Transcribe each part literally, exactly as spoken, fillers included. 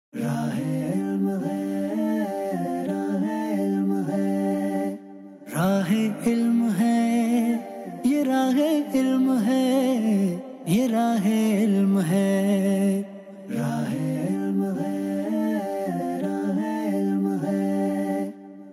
راہ علم ہے، راہ علم ہے، راہ علم ہے، یہ راہ علم ہے، یہ راہ علم ہے، راہ علم ہے، راہ علم ہے۔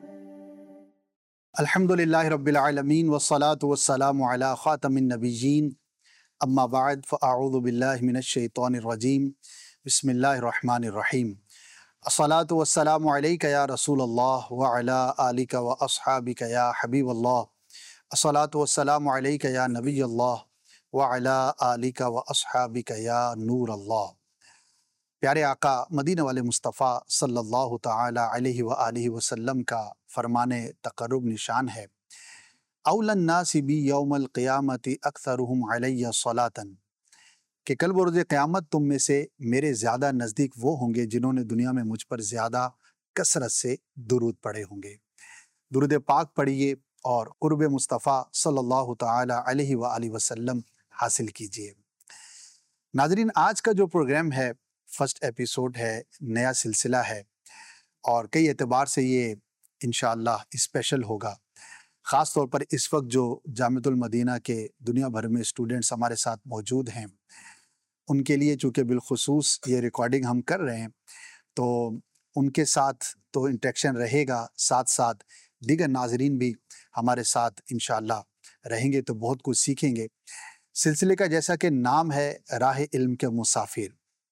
الحمدللہ رب العالمین والصلاة والسلام علی خاتم النبیین، اما بعد فاعوذ باللہ من الشیطان الرجیم، بسم اللہ الرحمن الرحیم۔ الصلاة والسلام علیک یا رسول اللہ وعلی آلک واصحابک یا حبیب اللہ۔ الصلاة والسلام علیک یا نبی اللہ وعلی آلک واصحابک یا نور اللہ۔ پیارے آقا مدینہ والے مصطفیٰ صلی اللہ تعالی علیہ وآلہ وسلم کا فرمان تقرب نشان ہے، اولی الناس بی یوم القیامت اکثرہم علی صلاۃ، کہ کل بروز قیامت تم میں سے میرے زیادہ نزدیک وہ ہوں گے جنہوں نے دنیا میں مجھ پر زیادہ کثرت سے درود پڑھے ہوں گے۔ درود پاک پڑھیے اور قرب مصطفیٰ صلی اللہ تعالی علیہ وآلہ وسلم حاصل کیجیے۔ ناظرین، آج کا جو پروگرام ہے فرسٹ ایپیسوڈ ہے، نیا سلسلہ ہے، اور کئی اعتبار سے یہ انشاءاللہ اسپیشل ہوگا، خاص طور پر اس وقت جو جامعۃ المدینہ کے دنیا بھر میں اسٹوڈنٹس ہمارے ساتھ موجود ہیں، ان کے لیے چونکہ بالخصوص یہ ریکارڈنگ ہم کر رہے ہیں تو ان کے ساتھ تو انٹریکشن رہے گا، ساتھ ساتھ دیگر ناظرین بھی ہمارے ساتھ انشاءاللہ رہیں گے تو بہت کچھ سیکھیں گے۔ سلسلے کا جیسا کہ نام ہے راہ علم کے مسافر،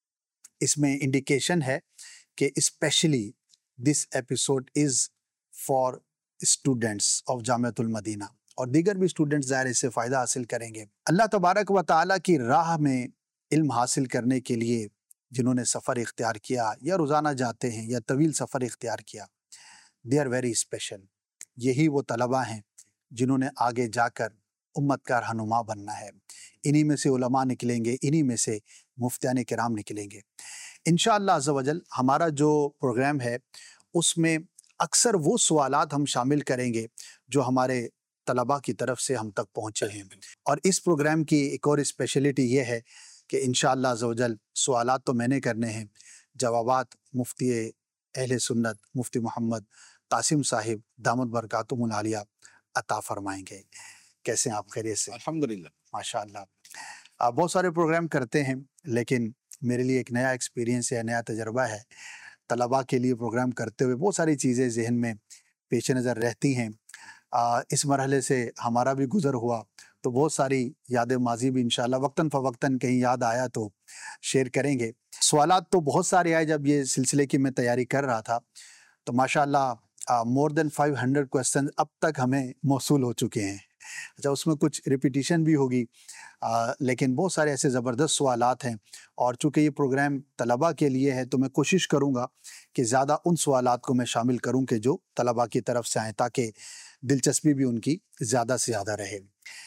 اس میں انڈیکیشن ہے کہ especially this episode is for students of Jamiatul Madina, اور دیگر بھی اسٹوڈنٹس ظاہر اس سے فائدہ حاصل کریں گے۔ اللہ تبارک و تعالیٰ کی راہ میں علم حاصل کرنے کے لیے جنہوں نے سفر اختیار کیا یا روزانہ جاتے ہیں یا طویل سفر اختیار کیا، دے آر ویری اسپیشل۔ یہی وہ طلباء ہیں جنہوں نے آگے جا کر امت کا رہنما بننا ہے۔ انہی میں سے علماء نکلیں گے، انہی میں سے مفتیان کرام نکلیں گے انشاءاللہ عز و جل۔ ہمارا جو پروگرام ہے اس میں اکثر وہ سوالات ہم شامل کریں گے جو ہمارے طلباء کی طرف سے ہم تک پہنچے ہیں، اور اس پروگرام کی ایک اور اسپیشلٹی یہ ہے کہ انشاءاللہ عز و جل سوالات تو میں نے کرنے ہیں، جوابات مفتی اہل سنت مفتی محمد قاسم صاحب دامت برکاتہم العالیہ عطا فرمائیں گے۔ کیسے ہیں آپ؟ خیریت سے؟ الحمدللہ، ماشاءاللہ۔ آپ بہت سارے پروگرام کرتے ہیں لیکن میرے لیے ایک نیا ایکسپیرینس ہے، نیا تجربہ ہے۔ طلباء کے لیے پروگرام کرتے ہوئے بہت ساری چیزیں ذہن میں پیش نظر رہتی ہیں۔ آ, اس مرحلے سے ہمارا بھی گزر ہوا تو بہت ساری یاد ماضی بھی انشاءاللہ وقتاً فوقتاً کہیں یاد آیا تو شیئر کریں گے۔ سوالات تو بہت سارے آئے جب یہ سلسلے کی میں تیاری کر رہا تھا، تو ماشاءاللہ more than five hundred question اب تک ہمیں موصول ہو چکے ہیں۔ اچھا، اس میں کچھ ریپیٹیشن بھی ہوگی، آ, لیکن بہت سارے ایسے زبردست سوالات ہیں، اور چونکہ یہ پروگرام طلباء کے لیے ہے تو میں کوشش کروں گا کہ زیادہ ان سوالات کو میں شامل کروں کہ جو طلباء کی طرف سے آئیں، تاکہ دلچسپی بھی ان کی زیادہ سے زیادہ رہے۔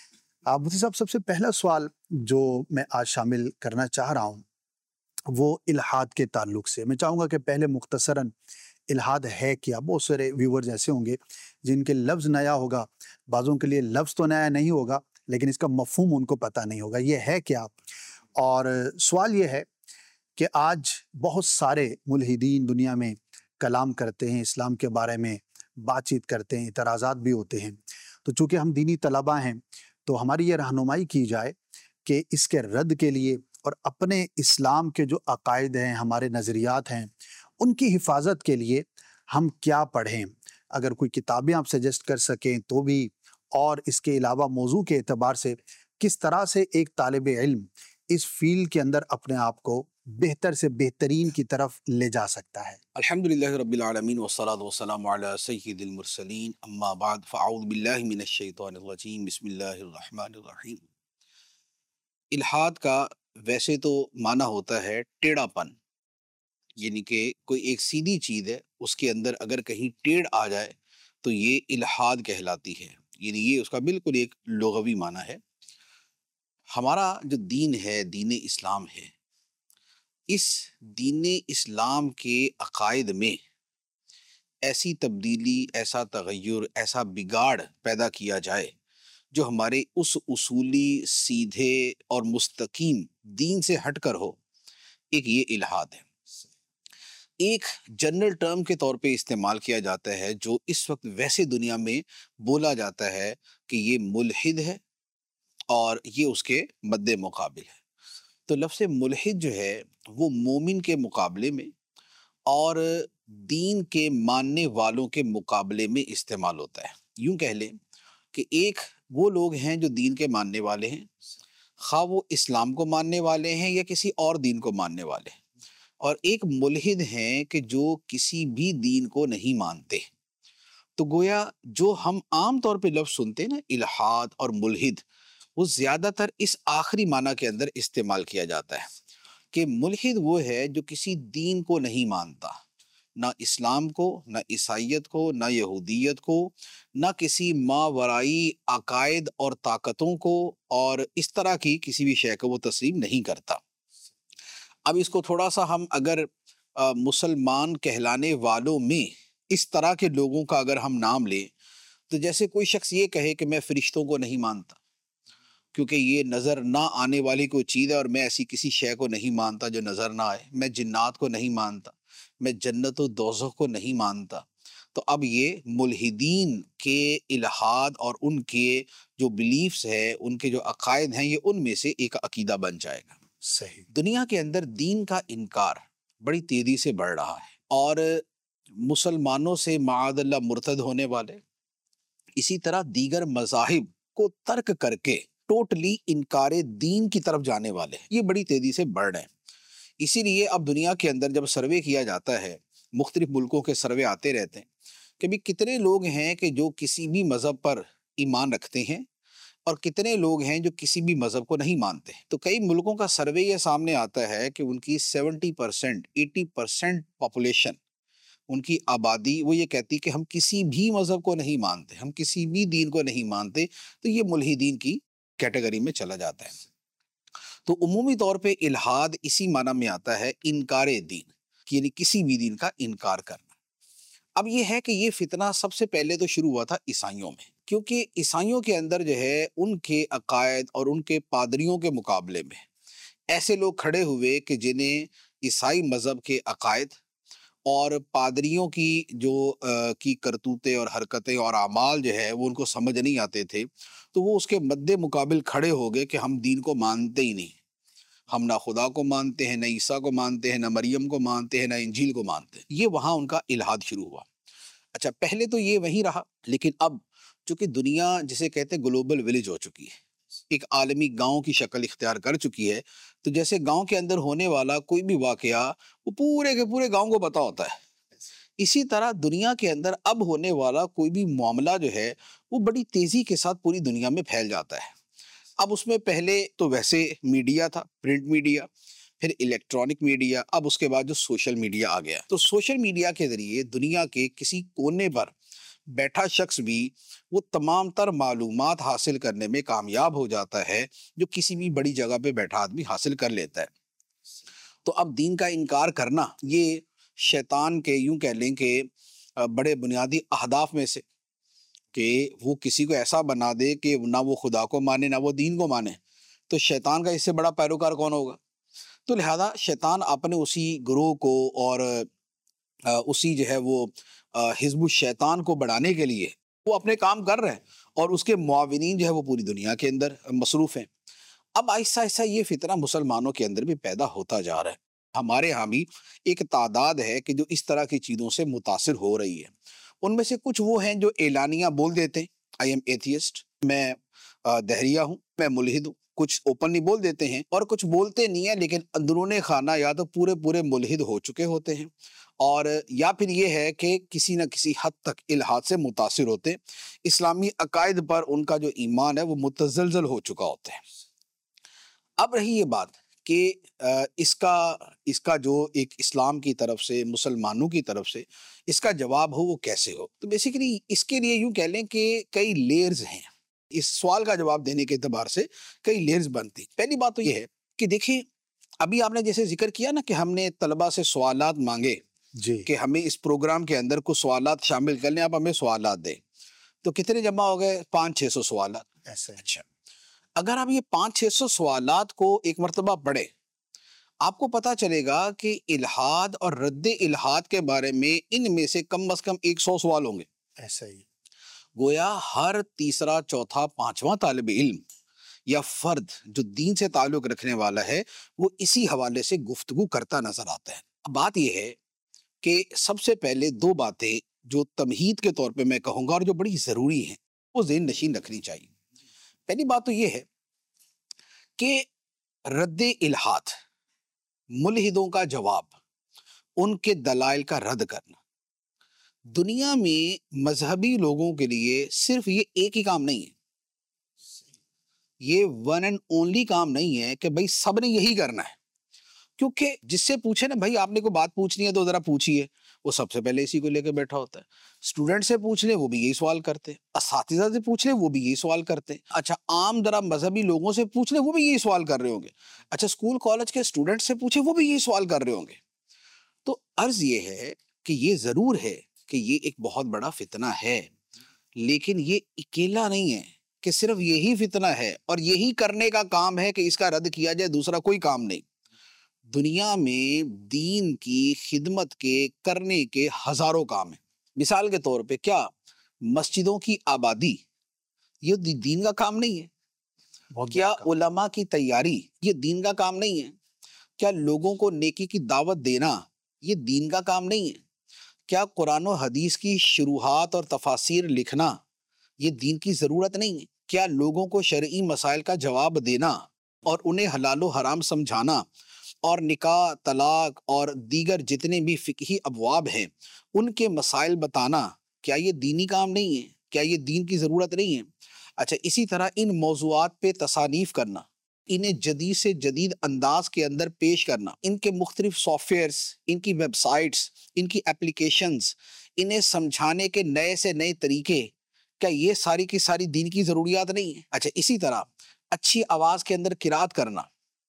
مفتی صاحب، سب سے پہلا سوال جو میں آج شامل کرنا چاہ رہا ہوں وہ الحاد کے تعلق سے۔ میں چاہوں گا کہ پہلے مختصراً الحاد ہے کیا؟ بہت سارے ویورز ایسے ہوں گے جن کے لفظ نیا ہوگا، بعضوں کے لیے لفظ تو نیا نہیں ہوگا لیکن اس کا مفہوم ان کو پتہ نہیں ہوگا، یہ ہے کیا؟ اور سوال یہ ہے کہ آج بہت سارے ملحدین دنیا میں کلام کرتے ہیں، اسلام کے بارے میں بات چیت کرتے ہیں، اعتراضات بھی ہوتے ہیں، تو چونکہ ہم دینی طلباء ہیں تو ہماری یہ رہنمائی کی جائے کہ اس کے رد کے لیے اور اپنے اسلام کے جو عقائد ہیں، ہمارے نظریات ہیں، ان کی حفاظت کے لیے ہم کیا پڑھیں۔ اگر کوئی کتابیں آپ سجیسٹ کر سکیں تو بھی، اور اس کے علاوہ موضوع کے اعتبار سے کس طرح سے ایک طالب علم اس فیلڈ کے اندر اپنے آپ کو بہتر سے بہترین کی طرف لے جا سکتا ہے۔ الحمدللہ رب العالمین والصلاة والسلام علی سید المرسلین، اما بعد فاعوذ باللہ من الشیطان الرجیم، بسم اللہ الرحمن الرحیم۔ الحاد کا ویسے تو معنی ہوتا ہے ٹیڑھا پن، یعنی کہ کوئی ایک سیدھی چیز ہے اس کے اندر اگر کہیں ٹیڑھ آ جائے تو یہ الحاد کہلاتی ہے، یعنی یہ اس کا بالکل ایک لغوی معنی ہے۔ ہمارا جو دین ہے، دین اسلام ہے، اس دین اسلام کے عقائد میں ایسی تبدیلی، ایسا تغیر، ایسا بگاڑ پیدا کیا جائے جو ہمارے اس اصولی سیدھے اور مستقیم دین سے ہٹ کر ہو، ایک یہ الحاد ہے۔ ایک جنرل ٹرم کے طور پہ استعمال کیا جاتا ہے جو اس وقت ویسے دنیا میں بولا جاتا ہے کہ یہ ملحد ہے اور یہ اس کے مد مقابل ہے۔ تو لفظ ملحد جو ہے وہ مومن کے مقابلے میں اور دین کے ماننے والوں کے مقابلے میں استعمال ہوتا ہے۔ یوں کہہ لیں کہ ایک وہ لوگ ہیں جو دین کے ماننے والے ہیں، خواہ وہ اسلام کو ماننے والے ہیں یا کسی اور دین کو ماننے والے ہیں، اور ایک ملحد ہیں کہ جو کسی بھی دین کو نہیں مانتے۔ تو گویا جو ہم عام طور پہ لفظ سنتے ہیں نا الحاد اور ملحد، وہ زیادہ تر اس آخری معنی کے اندر استعمال کیا جاتا ہے کہ ملحد وہ ہے جو کسی دین کو نہیں مانتا، نہ اسلام کو، نہ عیسائیت کو، نہ یہودیت کو، نہ کسی ماورائی عقائد اور طاقتوں کو، اور اس طرح کی کسی بھی شے کو وہ تسلیم نہیں کرتا۔ اب اس کو تھوڑا سا ہم اگر آ, مسلمان کہلانے والوں میں اس طرح کے لوگوں کا اگر ہم نام لیں تو جیسے کوئی شخص یہ کہے کہ میں فرشتوں کو نہیں مانتا کیونکہ یہ نظر نہ آنے والی کوئی چیز ہے، اور میں ایسی کسی شے کو نہیں مانتا جو نظر نہ آئے، میں جنات کو نہیں مانتا، میں جنت و دوزخ کو نہیں مانتا، تو اب یہ ملحدین کے الحاد اور ان کے جو بلیفز ہے، ان کے جو عقائد ہیں، یہ ان میں سے ایک عقیدہ بن جائے گا۔ صحیح۔ دنیا کے اندر دین کا انکار بڑی تیزی سے بڑھ رہا ہے، اور مسلمانوں سے معاذ اللہ مرتد ہونے والے، اسی طرح دیگر مذاہب کو ترک کر کے ٹوٹلی انکار دین کی طرف جانے والے، یہ بڑی تیزی سے بڑھ رہے ہیں۔ اسی لیے اب دنیا کے اندر جب سروے کیا جاتا ہے، مختلف ملکوں کے سروے آتے رہتے ہیں کہ بھی کتنے لوگ ہیں کہ جو کسی بھی مذہب پر ایمان رکھتے ہیں اور کتنے لوگ ہیں جو کسی بھی مذہب کو نہیں مانتے۔ تو کئی ملکوں کا سروے یہ سامنے آتا ہے کہ ان کی seventy percent eighty percent population, ان کی آبادی، وہ یہ کہتی کہ ہم کسی بھی مذہب کو نہیں مانتے، ہم کسی بھی دین کو نہیں مانتے، تو یہ ملحدین کی کیٹیگری میں چلا جاتا ہے۔ تو عمومی طور پہ الحاد اسی معنی میں آتا ہے انکار دین، یعنی کسی بھی دین کا انکار کرنا۔ اب یہ ہے کہ یہ فتنہ سب سے پہلے تو شروع ہوا تھا عیسائیوں میں، کیونکہ عیسائیوں کے اندر جو ہے ان کے عقائد اور ان کے پادریوں کے مقابلے میں ایسے لوگ کھڑے ہوئے کہ جنہیں عیسائی مذہب کے عقائد اور پادریوں کی جو کی کرتوتیں اور حرکتیں اور اعمال جو ہے وہ ان کو سمجھ نہیں آتے تھے، تو وہ اس کے مد مقابل کھڑے ہو گئے کہ ہم دین کو مانتے ہی نہیں، ہم نہ خدا کو مانتے ہیں، نہ عیسیٰ کو مانتے ہیں، نہ مریم کو مانتے ہیں، نہ انجیل کو مانتے ہیں۔ یہ وہاں ان کا الحاد شروع ہوا۔ اچھا، پہلے تو یہ وہیں رہا، لیکن اب چونکہ دنیا جسے کہتے ہیں گلوبل ولیج ہو چکی ہے، ایک عالمی گاؤں کی شکل اختیار کر چکی ہے، تو جیسے گاؤں کے اندر ہونے والا کوئی بھی واقعہ وہ پورے کے پورے گاؤں کو پتہ ہوتا ہے، اسی طرح دنیا کے اندر اب ہونے والا کوئی بھی معاملہ جو ہے وہ بڑی تیزی کے ساتھ پوری دنیا میں پھیل جاتا ہے۔ اب اس میں پہلے تو ویسے میڈیا تھا، پرنٹ میڈیا، پھر الیکٹرانک میڈیا، اب اس کے بعد جو سوشل میڈیا آ گیا، تو سوشل میڈیا کے ذریعے دنیا کے کسی کونے پر بیٹھا شخص بھی وہ تمام تر معلومات حاصل کرنے میں کامیاب ہو جاتا ہے جو کسی بھی بڑی جگہ پہ بیٹھا آدمی حاصل کر لیتا ہے۔ تو اب دین کا انکار کرنا یہ شیطان کے یوں کہہ لیں کہ بڑے بنیادی اہداف میں سے، کہ وہ کسی کو ایسا بنا دے کہ نہ وہ خدا کو مانے نہ وہ دین کو مانے، تو شیطان کا اس سے بڑا پیروکار کون ہوگا؟ تو لہذا شیطان اپنے اسی گروہ کو اور اسی جو ہے وہ حزب الشیطان کو بڑھانے کے لیے وہ اپنے کام کر رہے ہیں، اور اس کے معاونین جو ہے وہ پوری دنیا کے اندر مصروف ہیں۔ اب آہستہ آہستہ یہ فتنہ مسلمانوں کے اندر بھی پیدا ہوتا جا رہا ہے۔ ہمارے ہاں بھی ایک تعداد ہے کہ جو اس طرح کی چیزوں سے متاثر ہو رہی ہے۔ ان میں سے کچھ وہ ہیں جو اعلانیہ بول دیتے ہیں آئی ایم ایتھیسٹ، میں دہریہ ہوں، میں ملحد ہوں، کچھ اوپنلی بول دیتے ہیں، اور کچھ بولتے نہیں ہیں لیکن اندرون خانہ یا تو پورے پورے ملحد ہو چکے ہوتے ہیں، اور یا پھر یہ ہے کہ کسی نہ کسی حد تک الحاد سے متاثر ہوتے ہیں، اسلامی عقائد پر ان کا جو ایمان ہے وہ متزلزل ہو چکا ہوتا ہے۔ اب رہی یہ بات کہ اس کا اس کا جو ایک اسلام کی طرف سے، مسلمانوں کی طرف سے اس کا جواب ہو وہ کیسے ہو، تو بیسیکلی اس کے لیے یوں کہہ لیں کہ کئی لیئرز ہیں۔ اس سوال کا جواب دینے کے اعتبار سے کئی لیئرز بنتی۔ پہلی بات تو یہ ہے کہ دیکھیں، ابھی آپ نے جیسے ذکر کیا نا کہ ہم نے طلبہ سے سوالات مانگے جی کہ ہمیں اس پروگرام کے اندر کچھ سوالات شامل کر لیں، آپ ہمیں سوالات دیں، تو کتنے جمع ہو گئے؟ پانچ چھ سو سوالات۔ ایسے اچھا، اگر آپ یہ پانچ چھ سو سوالات کو ایک مرتبہ پڑھیں آپ کو پتا چلے گا کہ الحاد اور رد الحاد کے بارے میں ان میں سے کم از کم ایک سو سوال ہوں گے. ایسا ہی گویا ہر تیسرا چوتھا پانچواں طالب علم یا فرد جو دین سے تعلق رکھنے والا ہے وہ اسی حوالے سے گفتگو کرتا نظر آتا ہے. اب بات یہ ہے کہ سب سے پہلے دو باتیں جو تمہید کے طور پہ میں کہوں گا اور جو بڑی ضروری ہیں وہ ذہن نشین رکھنی چاہیے. پہلی بات تو یہ ہے کہ رد الحاد، ملحدوں کا جواب، ان کے دلائل کا رد کرنا، دنیا میں مذہبی لوگوں کے لیے صرف یہ ایک ہی کام نہیں ہے، یہ ون اینڈ اونلی کام نہیں ہے کہ بھائی سب نے یہی کرنا ہے. کیونکہ جس سے پوچھے نا بھائی آپ نے کوئی بات پوچھنی ہے تو ذرا پوچھیے، وہ سب سے پہلے اسی کو لے کے بیٹھا ہوتا ہے. اسٹوڈنٹ سے پوچھ لیں وہ بھی یہی سوال کرتے ہیں، اساتذہ سے پوچھ لیں وہ بھی یہی سوال کرتے ہیں. اچھا عام ذرا مذہبی لوگوں سے پوچھ لیں وہ بھی یہی سوال کر رہے ہوں گے. اچھا اسکول کالج کے اسٹوڈنٹ سے پوچھیں وہ بھی یہی سوال کر رہے ہوں گے. تو عرض یہ ہے کہ یہ ضرور ہے کہ یہ ایک بہت بڑا فتنہ ہے، لیکن یہ اکیلا نہیں ہے کہ صرف یہی فتنہ ہے اور یہی کرنے کا کام ہے کہ اس کا رد کیا جائے، دوسرا کوئی کام نہیں. دنیا میں دین کی خدمت کے کرنے کے ہزاروں کام ہیں. مثال کے طور پہ کیا مسجدوں کی آبادی یہ دین کا کام نہیں ہے؟ کیا علماء کی تیاری یہ دین کا کام نہیں ہے؟ کیا لوگوں کو نیکی کی دعوت دینا یہ دین کا کام نہیں ہے؟ کیا قرآن و حدیث کی شروحات اور تفاسیر لکھنا یہ دین کی ضرورت نہیں ہے؟ کیا لوگوں کو شرعی مسائل کا جواب دینا اور انہیں حلال و حرام سمجھانا اور نکاح، طلاق اور دیگر جتنے بھی فقہی ابواب ہیں ان کے مسائل بتانا کیا یہ دینی کام نہیں ہے؟ کیا یہ دین کی ضرورت نہیں ہے؟ اچھا اسی طرح ان موضوعات پہ تصانیف کرنا، انہیں جدید سے جدید انداز کے اندر پیش کرنا، ان کے مختلف سافٹ ویئرز، ان کی ویب سائٹس، ان کی اپلیکیشنز، انہیں سمجھانے کے نئے سے نئے طریقے، کیا یہ ساری کی ساری دین کی ضروریات نہیں ہیں؟ اچھا اسی طرح اچھی آواز کے اندر قرات کرنا،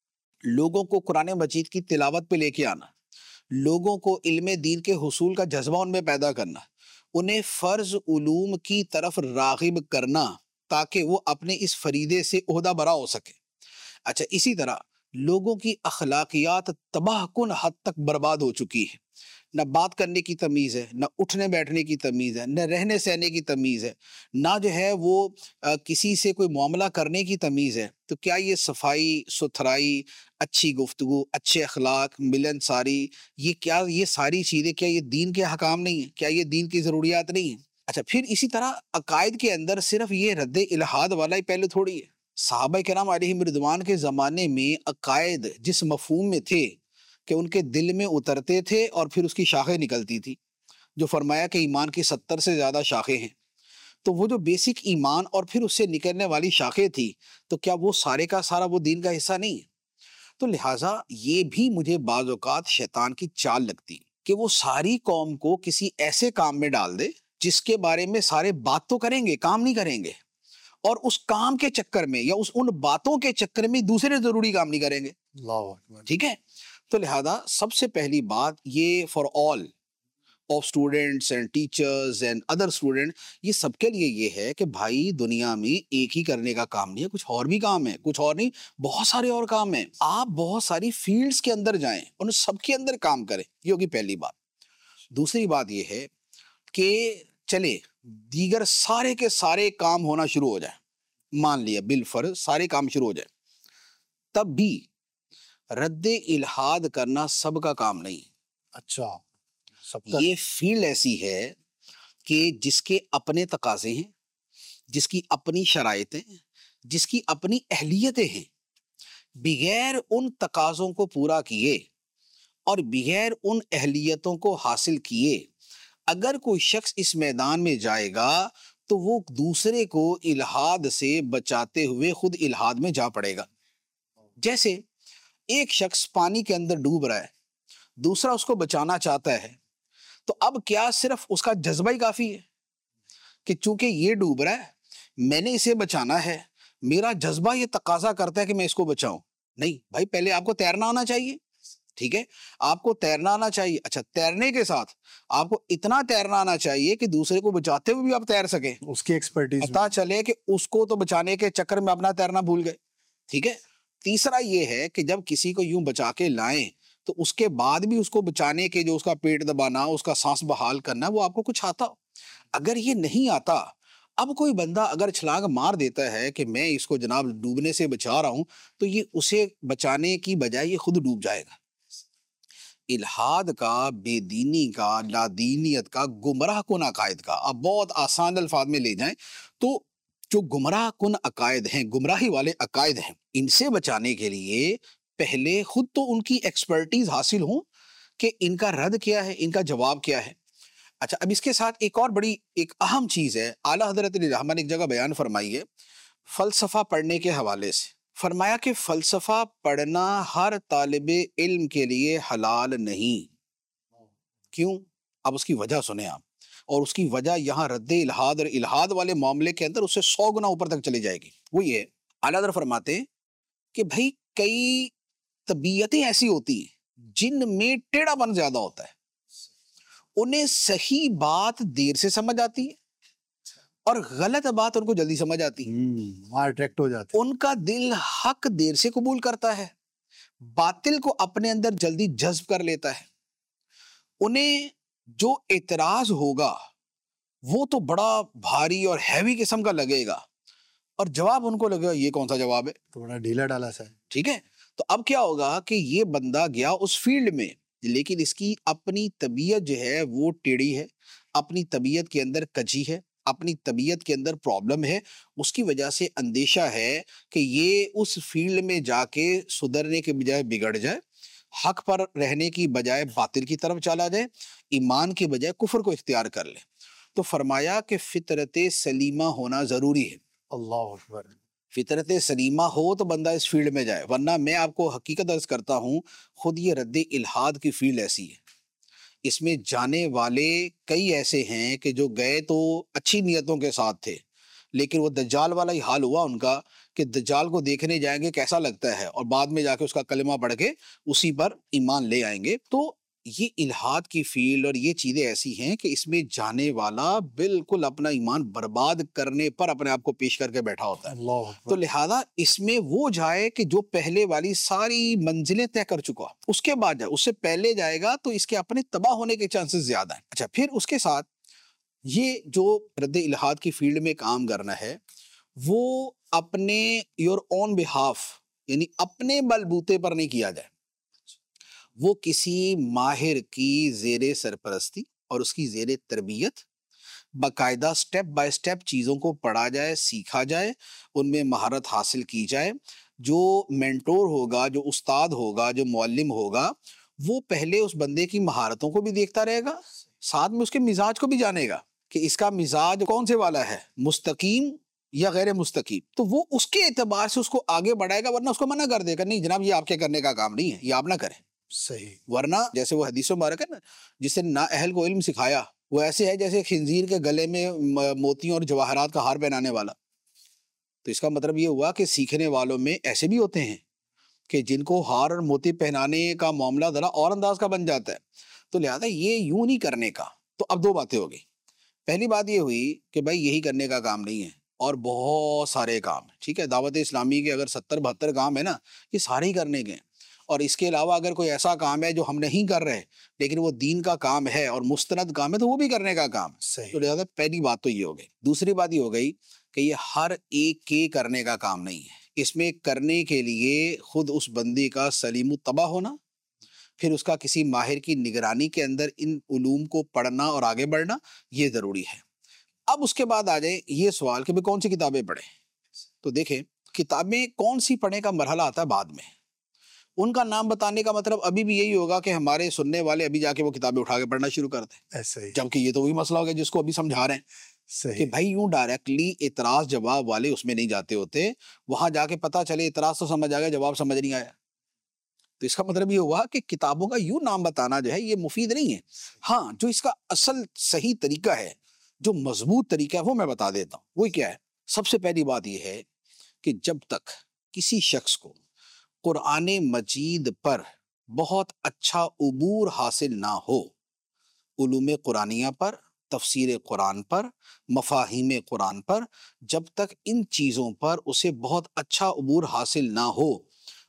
لوگوں کو قرآن مجید کی تلاوت پہ لے کے آنا، لوگوں کو علم دین کے حصول کا جذبہ ان میں پیدا کرنا، انہیں فرض علوم کی طرف راغب کرنا تاکہ وہ اپنے اس فریضے سے عہدہ برا ہو سکے. اچھا اسی طرح لوگوں کی اخلاقیات تباہ کن حد تک برباد ہو چکی ہے. نہ بات کرنے کی تمیز ہے، نہ اٹھنے بیٹھنے کی تمیز ہے، نہ رہنے سہنے کی تمیز ہے، نہ جو ہے وہ کسی سے کوئی معاملہ کرنے کی تمیز ہے. تو کیا یہ صفائی ستھرائی، اچھی گفتگو، اچھے اخلاق، ملن ساری، یہ کیا یہ ساری چیزیں کیا یہ دین کے حکام نہیں ہیں؟ کیا یہ دین کی ضروریات نہیں ہیں؟ اچھا پھر اسی طرح عقائد کے اندر صرف یہ رد الحاد والا ہی پہلے تھوڑی ہے. صحابہ کرام علیہم رضوان کے زمانے میں عقائد جس مفہوم میں تھے کہ ان کے دل میں اترتے تھے اور پھر اس کی شاخیں نکلتی تھی، جو فرمایا کہ ایمان کی ستر سے زیادہ شاخیں ہیں، تو وہ جو بیسک ایمان اور پھر اس سے نکلنے والی شاخیں تھی تو کیا وہ سارے کا سارا وہ دین کا حصہ نہیں ہے؟ تو لہٰذا یہ بھی مجھے بعض اوقات شیطان کی چال لگتی کہ وہ ساری قوم کو کسی ایسے کام میں ڈال دے جس کے بارے میں سارے بات تو کریں گے، کام نہیں کریں گے، اور اس کام کے چکر میں یا اس ان باتوں کے چکر میں دوسرے ضروری کام نہیں کریں گے. اللہ اکبر. ٹھیک ہے، تو لہذا سب سے پہلی بات یہ for all of students and teachers and other student, یہ سب کے لیے یہ ہے کہ بھائی دنیا میں ایک ہی کرنے کا کام نہیں ہے، کچھ اور بھی کام ہے، کچھ اور نہیں بہت سارے اور کام ہیں. آپ بہت ساری فیلڈز کے اندر جائیں اور ان سب کے اندر کام کریں، یہ ہوگی پہلی بات. دوسری بات یہ ہے کہ چلے دیگر سارے کے سارے کام ہونا شروع ہو جائیں، مان لیا بالفرض سارے کام شروع ہو جائیں، تب بھی رد الحاد کرنا سب کا کام نہیں. اچھا سب کا یہ فیلڈ ایسی ہے کہ جس کے اپنے تقاضے ہیں، جس کی اپنی شرائطیں، جس کی اپنی اہلیتیں ہیں. بغیر ان تقاضوں کو پورا کیے اور بغیر ان اہلیتوں کو حاصل کیے اگر کوئی شخص اس میدان میں جائے گا تو وہ دوسرے کو الحاد سے بچاتے ہوئے خود الحاد میں جا پڑے گا. جیسے ایک شخص پانی کے اندر ڈوب رہا ہے، دوسرا اس کو بچانا چاہتا ہے، تو اب کیا صرف اس کا جذبہ ہی کافی ہے کہ چونکہ یہ ڈوب رہا ہے میں نے اسے بچانا ہے، میرا جذبہ یہ تقاضا کرتا ہے کہ میں اس کو بچاؤں؟ نہیں بھائی، پہلے آپ کو تیرنا آنا چاہیے. ٹھیک ہے، آپ کو تیرنا آنا چاہیے. اچھا تیرنے کے ساتھ آپ کو اتنا تیرنا آنا چاہیے کہ دوسرے کو بچاتے ہوئے بھی آپ تیر سکیں، اس کی ایکسپرٹیز پتا چلے کہ اس کو تو بچانے کے چکر میں اپنا تیرنا بھول گئے. ٹھیک ہے، تیسرا یہ ہے کہ جب کسی کو یوں بچا کے لائیں تو اس کے بعد بھی اس کو بچانے کے جو اس کا پیٹ دبانا، اس کا سانس بحال کرنا، وہ آپ کو کچھ آتا ہو۔ اگر یہ نہیں آتا، اب کوئی بندہ اگر چھلانگ مار دیتا ہے کہ میں اس کو جناب ڈوبنے سے بچا رہا ہوں، تو یہ اسے بچانے کی بجائے یہ خود ڈوب جائے گا۔ الحاد کا، بے دینی کا، لادینیت کا، گمراہ کن عقائد کا، اب بہت آسان الفاظ میں لے جائیں تو جو گمراہ کن عقائد ہیں، گمراہی والے عقائد ہیں، ان سے بچانے کے لیے پہلے خود تو ان کی ایکسپرٹیز حاصل ہوں کہ ان کا رد کیا ہے، ان کا جواب کیا ہے۔ اچھا، اب اس کے ساتھ ایک اور بڑی ایک اہم چیز ہے، اعلیٰ حضرت علیہ الرحمہ نے ایک جگہ بیان فرمائی ہے فلسفہ پڑھنے کے حوالے سے۔ فرمایا کہ فلسفہ پڑھنا ہر طالب علم کے لیے حلال نہیں۔ کیوں؟ اب اس کی وجہ سنیں آپ، اور اس کی وجہ یہاں رد الحاد اور الحاد والے معاملے کے اندر اس سے سو گنا اوپر تک چلی جائے گی۔ وہ یہ اعلیٰ حضرت فرماتے ہیں کہ بھائی کئی طبیعتیں ایسی ہوتی ہیں جن میں ٹیڑھا پن زیادہ ہوتا ہے، انہیں صحیح بات دیر سے سمجھ آتی ہے اور غلط بات ان کو جلدی سمجھ آتی ہے۔ وہاں اٹریکٹ ہو جاتے ہیں۔ ان کا دل حق دیر سے قبول کرتا ہے، باطل کو اپنے اندر جلدی جذب کر لیتا ہے۔ انہیں جو اعتراض ہوگا وہ تو بڑا بھاری اور ہیوی قسم کا لگے گا، اور جواب ان کو لگے گا یہ کون سا جواب ہے، تو بڑا ڈھیلا ڈالا سا ہے۔ ٹھیک ہے۔ تو اب کیا ہوگا کہ یہ بندہ گیا اس فیلڈ میں، لیکن اس کی اپنی طبیعت جو ہے وہ ٹیڑھی ہے، اپنی طبیعت کے اندر کجی ہے، اپنی طبیعت کے اندر پرابلم ہے، اس کی وجہ سے اندیشہ ہے کہ یہ اس فیلڈ میں جا کے سدھرنے کے بجائے بگڑ جائے، حق پر رہنے کی بجائے باطل کی طرف چلا جائے، ایمان کی بجائے کفر کو اختیار کر لے۔ تو فرمایا کہ فطرت سلیمہ ہونا ضروری ہے۔ اللہ اکبر۔ فطرت سلیمہ ہو تو بندہ اس فیلڈ میں جائے، ورنہ میں آپ کو حقیقت عرض کرتا ہوں، خود یہ رد الحاد کی فیلڈ ایسی ہے، اس میں جانے والے کئی ایسے ہیں کہ جو گئے تو اچھی نیتوں کے ساتھ تھے، لیکن وہ دجال والا ہی حال ہوا ان کا کہ دجال کو دیکھنے جائیں گے کیسا لگتا ہے، اور بعد میں جا کے اس کا کلمہ پڑھ کے اسی پر ایمان لے آئیں گے۔ تو یہ الحاد کی فیلڈ اور یہ چیزیں ایسی ہیں کہ اس میں جانے والا بالکل اپنا ایمان برباد کرنے پر اپنے آپ کو پیش کر کے بیٹھا ہوتا ہے۔ اللہ تو لہذا اس میں وہ جائے کہ جو پہلے والی ساری منزلیں طے کر چکا، اس کے بعد جائے، اس سے پہلے جائے گا تو اس کے اپنے تباہ ہونے کے چانسز زیادہ ہیں۔ اچھا، پھر اس کے ساتھ یہ جو رد الحاد کی فیلڈ میں کام کرنا ہے، وہ اپنے یور اون بہاف، یعنی اپنے بلبوتے پر نہیں کیا جائے، وہ کسی ماہر کی زیر سرپرستی اور اس کی زیر تربیت باقاعدہ سٹیپ بائی سٹیپ چیزوں کو پڑھا جائے، سیکھا جائے، ان میں مہارت حاصل کی جائے۔ جو مینٹور ہوگا، جو استاد ہوگا، جو معلم ہوگا، وہ پہلے اس بندے کی مہارتوں کو بھی دیکھتا رہے گا، ساتھ میں اس کے مزاج کو بھی جانے گا کہ اس کا مزاج کون سے والا ہے، مستقیم یا غیر مستقیم، تو وہ اس کے اعتبار سے اس کو آگے بڑھائے گا، ورنہ اس کو منع کر دے گا نہیں جناب یہ آپ کے کرنے کا کام نہیں ہے، یہ آپ نہ کریں۔ صحیح۔ ورنہ جیسے وہ حدیث مبارک ہے نا، جسے نا اہل کو علم سکھایا، وہ ایسے ہے جیسے خنزیر کے گلے میں موتیوں اور جواہرات کا ہار پہنانے والا۔ تو اس کا مطلب یہ ہوا کہ سیکھنے والوں میں ایسے بھی ہوتے ہیں کہ جن کو ہار اور موتی پہنانے کا معاملہ ذرا اور انداز کا بن جاتا ہے، تو لہذا یہ یوں نہیں کرنے کا۔ تو اب دو باتیں ہو گئی۔ پہلی بات یہ ہوئی کہ بھائی یہی کرنے کا کام نہیں ہے، اور بہت سارے کام ہیں، ٹھیک ہے، دعوت اسلامی کے اگر ستر بہتر کام ہے نا، یہ سارے ہی کرنے کے ہیں، اور اس کے علاوہ اگر کوئی ایسا کام ہے جو ہم نہیں کر رہے لیکن وہ دین کا کام ہے اور مستند کام ہے تو وہ بھی کرنے کا کام ہے۔ صحیح۔ تو لہٰذا پہلی بات تو یہ ہو گئی۔ دوسری بات یہ ہو گئی کہ یہ ہر ایک کے کرنے کا کام نہیں ہے، اس میں کرنے کے لیے خود اس بندے کا سلیم و تباہ ہونا، پھر اس کا کسی ماہر کی نگرانی کے اندر ان علوم کو پڑھنا اور آگے بڑھنا، یہ ضروری ہے۔ اب اس کے بعد آ جائے یہ سوال کہ کون سی کتابیں پڑھیں۔ تو دیکھیں کتابیں کون سی پڑھنے کا مرحلہ آتا ہے بعد میں، ان کا نام بتانے کا مطلب ابھی بھی یہی ہوگا کہ ہمارے سننے والے ابھی جا کے وہ کتابیں اٹھا کے پڑھنا شروع کرتے ہیں، ایسا ہی۔ جبکہ یہ تو وہی مسئلہ ہوگا جس کو ابھی سمجھا رہے ہیں کہ صحیح۔ بھائی یوں ڈائریکٹلی اعتراض جواب والے اس میں نہیں جاتے ہوتے، وہاں جا کے پتہ چلے اعتراض تو سمجھ آ گیا، جواب سمجھ نہیں آیا، تو اس کا مطلب یہ ہوا کہ کتابوں کا یوں نام بتانا جو ہے یہ مفید نہیں ہے۔ ہاں، جو اس کا اصل صحیح طریقہ ہے، جو مضبوط طریقہ ہے، وہ میں بتا دیتا ہوں۔ وہ کیا ہے؟ سب سے پہلی بات یہ ہے کہ جب تک کسی شخص کو قرآن مجید پر بہت اچھا عبور حاصل نہ ہو، علوم قرآنیہ پر، تفسیر قرآن پر، مفاہیم قرآن پر، جب تک ان چیزوں پر اسے بہت اچھا عبور حاصل نہ ہو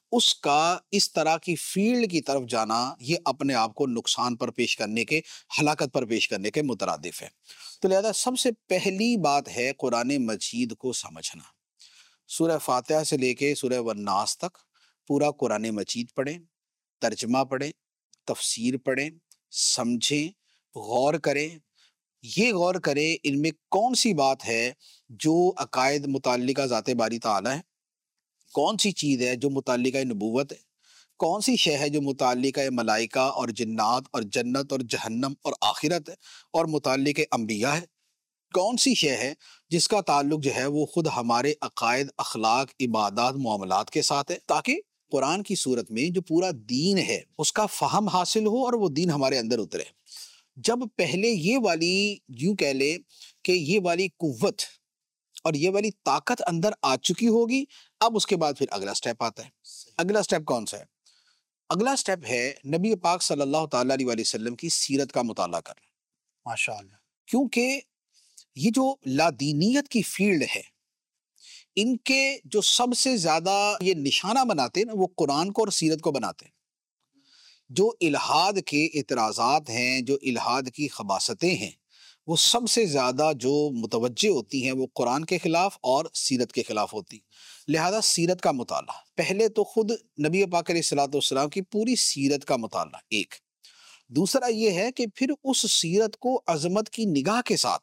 اس کا اس طرح کی فیلڈ کی طرف جانا یہ اپنے آپ کو نقصان پر پیش کرنے کے، ہلاکت پر پیش کرنے کے مترادف ہے۔ تو لہذا سب سے پہلی بات ہے قرآن مجید کو سمجھنا۔ سورہ فاتحہ سے لے کے سورہ والناس تک پورا قرآن مجید پڑھیں، ترجمہ پڑھیں، تفسیر پڑھیں، سمجھیں، غور کریں۔ یہ غور کریں ان میں کون سی بات ہے جو عقائد متعلقہ ذات باری تعالیٰ ہے، کون سی چیز ہے جو متعلقہ نبوت ہے، کون سی شے ہے جو متعلقہ ملائکہ اور جنات اور جنت اور جہنم اور آخرت ہے اور متعلق انبیاء ہے، کون سی شے ہے جس کا تعلق جو ہے وہ خود ہمارے عقائد، اخلاق، عبادات، معاملات کے ساتھ ہے، تاکہ قرآن کی صورت میں جو پورا دین ہے اس کا فہم حاصل ہو اور وہ دین ہمارے اندر اترے۔ جب پہلے یہ والی یوں کہہ لے کہ یہ والی قوت اور یہ والی طاقت اندر آ چکی ہوگی، اب اس کے بعد پھر اگلا سٹیپ آتا ہے۔ اگلا سٹیپ کون سا ہے؟ اگلا سٹیپ ہے نبی پاک صلی اللہ تعالیٰ علیہ وآلہ وسلم کی سیرت کا مطالعہ کرنا۔ ماشاءاللہ۔ کیونکہ یہ جو لادینیت کی فیلڈ ہے، ان کے جو سب سے زیادہ یہ نشانہ بناتے ہیں نا، وہ قرآن کو اور سیرت کو بناتے ہیں۔ جو الہاد کے اعتراضات ہیں، جو الہاد کی خباثتیں ہیں، وہ سب سے زیادہ جو متوجہ ہوتی ہیں وہ قرآن کے خلاف اور سیرت کے خلاف ہوتی ہیں۔ لہذا سیرت کا مطالعہ، پہلے تو خود نبی پاک علیہ الصلوۃ والسلام کی پوری سیرت کا مطالعہ ایک۔ دوسرا یہ ہے کہ پھر اس سیرت کو عظمت کی نگاہ کے ساتھ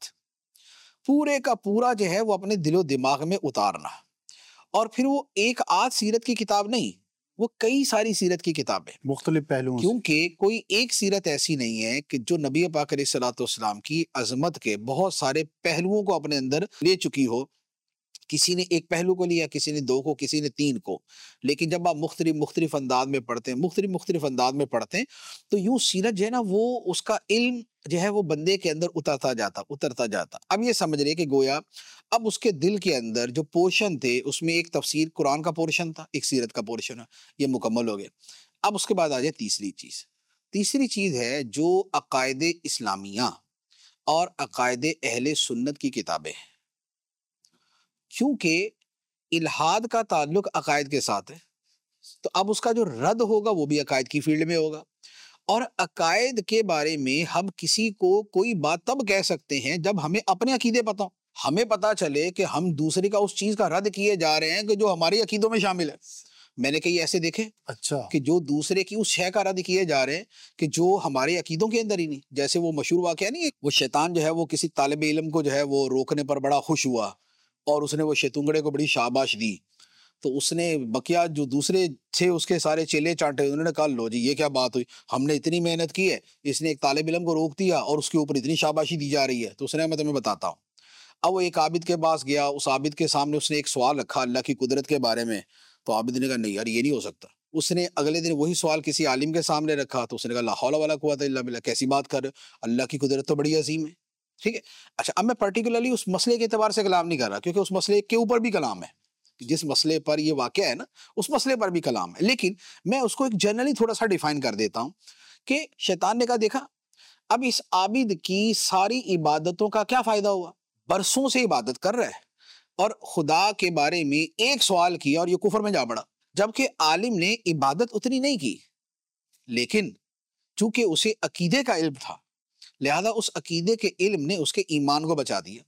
پورے کا پورا جو ہے وہ اپنے دل و دماغ میں اتارنا، اور پھر وہ ایک آدھ سیرت کی کتاب نہیں، وہ کئی ساری سیرت کی کتابیں، مختلف پہلوؤں سے۔ کیونکہ کوئی ایک سیرت ایسی نہیں ہے کہ جو نبی پاک علیہ الصلوۃ والسلام کی عظمت کے بہت سارے پہلوؤں کو اپنے اندر لے چکی ہو۔ کسی نے ایک پہلو کو لیا، کسی نے دو کو، کسی نے تین کو، لیکن جب آپ مختلف مختلف انداز میں پڑھتے ہیں مختلف مختلف انداز میں پڑھتے ہیں تو یوں سیرت جو ہے نا وہ اس کا علم جو ہے وہ بندے کے اندر اترتا جاتا اترتا جاتا اب یہ سمجھ رہے کہ گویا اب اس کے دل کے اندر جو پورشن تھے اس میں ایک تفسیر قرآن کا پورشن تھا، ایک سیرت کا پورشن ہے، یہ مکمل ہو گیا۔ اب اس کے بعد آ جائے تیسری چیز۔ تیسری چیز ہے جو عقائد اسلامیہ اور عقائد اہل سنت کی کتابیں ہیں، کیونکہ الہاد کا تعلق عقائد کے ساتھ ہے، تو اب اس کا جو رد ہوگا وہ بھی عقائد کی فیلڈ میں ہوگا۔ اور عقائد کے بارے میں ہم کسی کو کوئی بات تب کہہ سکتے ہیں جب ہمیں اپنے عقیدے پتہ ہوں، ہمیں پتہ چلے کہ ہم دوسرے کا اس چیز کا رد کیے جا رہے ہیں کہ جو ہمارے عقیدوں میں شامل ہے۔ میں نے کئی ایسے دیکھے اچھا کہ جو دوسرے کی اس شے کا رد کیے جا رہے ہیں کہ جو ہمارے عقیدوں کے اندر ہی نہیں۔ جیسے وہ مشہور واقعہ نہیں ہے، وہ شیطان جو ہے وہ کسی طالب علم کو جو ہے وہ روکنے پر بڑا خوش ہوا اور اس نے وہ شیطونگڑے کو بڑی شاباش دی، تو اس نے بقیہ جو دوسرے تھے اس کے سارے چیلے چانٹے، انہوں نے کہا لو جی یہ کیا بات ہوئی، ہم نے اتنی محنت کی ہے، اس نے ایک طالب علم کو روک دیا اور اس کے اوپر اتنی شاباشی دی جا رہی ہے۔ تو اس نے میں تمہیں بتاتا ہوں۔ اب وہ ایک عابد کے پاس گیا، اس عابد کے سامنے اس نے ایک سوال رکھا اللہ کی قدرت کے بارے میں، تو عابد نے کہا نہیں یار یہ نہیں ہو سکتا۔ اس نے اگلے دن وہی سوال کسی عالم کے سامنے رکھا، تو اس نے کہا لا حول ولا قوت الا باللہ، کیسی بات کر رہے ہو، اللہ کی قدرت تو بڑی عظیم ہے۔ ٹھیک ہے، اچھا اب میں پرٹیکولرلی اس مسئلے کے اعتبار سے کلام نہیں کر رہا، کیونکہ اس مسئلے کے اوپر بھی کلام ہے، جس مسئلے پر یہ واقعہ ہے نا اس مسئلے پر بھی کلام ہے، لیکن میں اس کو ایک جنرلی تھوڑا سا ڈیفائن کر دیتا ہوں کہ شیطان نے کہا دیکھا اب اس عابد کی ساری عبادتوں کا کیا فائدہ ہوا، برسوں سے عبادت کر رہا ہے اور خدا کے بارے میں ایک سوال کیا اور یہ کفر میں جا پڑا، جبکہ عالم نے عبادت اتنی نہیں کی، لیکن چونکہ اسے عقیدے کا علم تھا لہذا اس عقیدے کے علم نے اس کے ایمان کو بچا دیا۔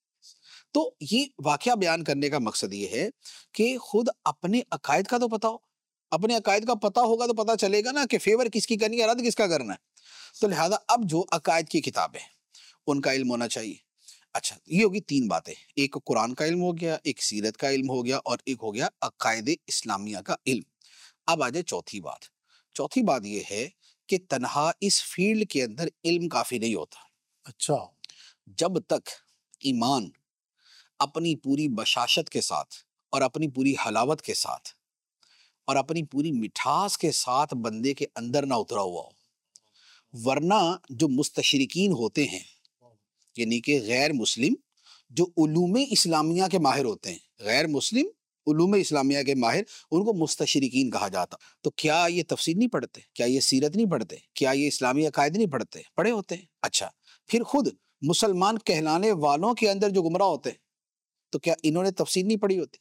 تو یہ واقعہ بیان کرنے کا مقصد یہ ہے کہ خود اپنے عقائد کا تو پتہ ہو، اپنے عقائد کا پتہ ہوگا تو پتہ چلے گا نا کہ فیور کس کی کرنی ہے، رد کس کا کرنا ہے۔ تو لہذا اب جو عقائد کی کتابیں ان کا علم ہونا چاہیے۔ اچھا یہ ہوگی تین باتیں، ایک قرآن کا علم ہو گیا، ایک سیرت کا علم ہو گیا، اور ایک ہو گیا عقائد اسلامیہ کا علم۔ اب آ جائے چوتھی بات۔ چوتھی بات یہ ہے کہ تنہا اس فیلڈ کے اندر علم کافی نہیں ہوتا۔ اچھا جب تک ایمان اپنی پوری بشاشت کے ساتھ اور اپنی پوری حلاوت کے ساتھ اور اپنی پوری مٹھاس کے ساتھ بندے کے اندر نہ اترا ہوا ہو، ورنہ جو مستشرقین ہوتے ہیں یعنی کہ غیر مسلم جو علوم اسلامیہ کے ماہر ہوتے ہیں، غیر مسلم علوم اسلامیہ کے ماہر، ان کو مستشرقین کہا جاتا۔ تو کیا یہ تفسیر نہیں پڑھتے؟ کیا یہ سیرت نہیں پڑھتے؟ کیا یہ اسلامی عقائد نہیں پڑھتے؟ پڑھے ہوتے ہیں۔ اچھا پھر خود مسلمان کہلانے والوں کے اندر جو گمراہ ہوتے ہیں تو کیا انہوں نے تفسیر نہیں پڑھی ہوتی؟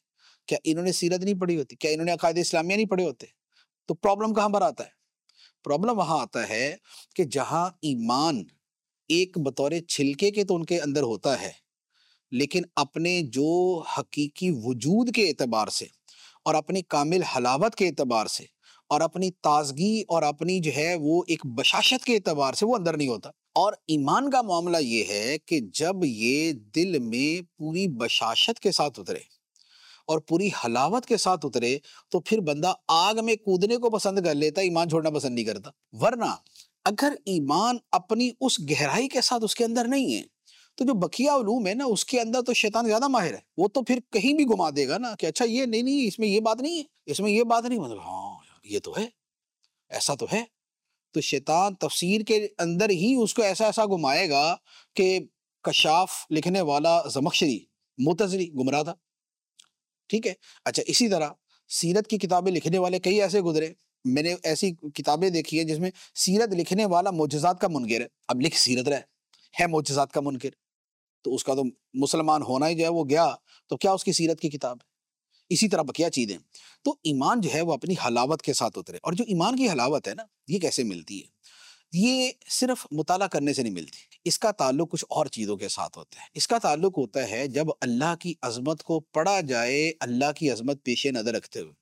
کیا انہوں نے سیرت نہیں پڑھی ہوتی؟ کیا انہوں نے عقائد اسلامیہ نہیں پڑھے ہوتے؟ تو پرابلم کہاں پر آتا ہے؟ پرابلم وہاں آتا ہے کہ جہاں ایمان ایک بطور چھلکے کے تو ان کے اندر ہوتا ہے، لیکن اپنے جو حقیقی وجود کے اعتبار سے اور اپنی کامل حلاوت کے اعتبار سے اور اپنی تازگی اور اپنی جو ہے وہ ایک بشاشت کے اعتبار سے وہ اندر نہیں ہوتا۔ اور ایمان کا معاملہ یہ ہے کہ جب یہ دل میں پوری بشاشت کے ساتھ اترے اور پوری حلاوت کے ساتھ اترے تو پھر بندہ آگ میں کودنے کو پسند کر لیتا، ایمان چھوڑنا پسند نہیں کرتا۔ ورنہ اگر ایمان اپنی اس گہرائی کے ساتھ اس کے اندر نہیں ہے تو جو بقیہ علوم ہے نا اس کے اندر تو شیطان زیادہ ماہر ہے، وہ تو پھر کہیں بھی گھما دے گا نا کہ اچھا یہ نہیں نہیں اس میں یہ بات نہیں ہے، اس میں یہ بات نہیں، مطلب ہاں یہ تو ہے، ایسا تو ہے۔ تو شیطان تفسیر کے اندر ہی اس کو ایسا ایسا گھمائے گا کہ کشاف لکھنے والا زمخشری معتزلی گمراہ تھا، ٹھیک ہے۔ اچھا اسی طرح سیرت کی کتابیں لکھنے والے کئی ایسے گزرے، میں نے ایسی کتابیں دیکھی ہیں جس میں سیرت لکھنے والا معجزات کا منکر ہے، اب لکھ سیرت رہے ہے معجزات کا منکر، تو اس کا تو مسلمان ہونا ہی جو ہے وہ گیا، تو کیا اس کی سیرت کی کتاب ہے؟ اسی طرح بقیہ چیزیں۔ تو ایمان جو ہے وہ اپنی حلاوت کے ساتھ اترے، اور جو ایمان کی حلاوت ہے نا یہ کیسے ملتی ہے؟ یہ صرف مطالعہ کرنے سے نہیں ملتی، اس کا تعلق کچھ اور چیزوں کے ساتھ ہوتا ہے۔ اس کا تعلق ہوتا ہے جب اللہ کی عظمت کو پڑھا جائے اللہ کی عظمت پیش نظر رکھتے ہوئے،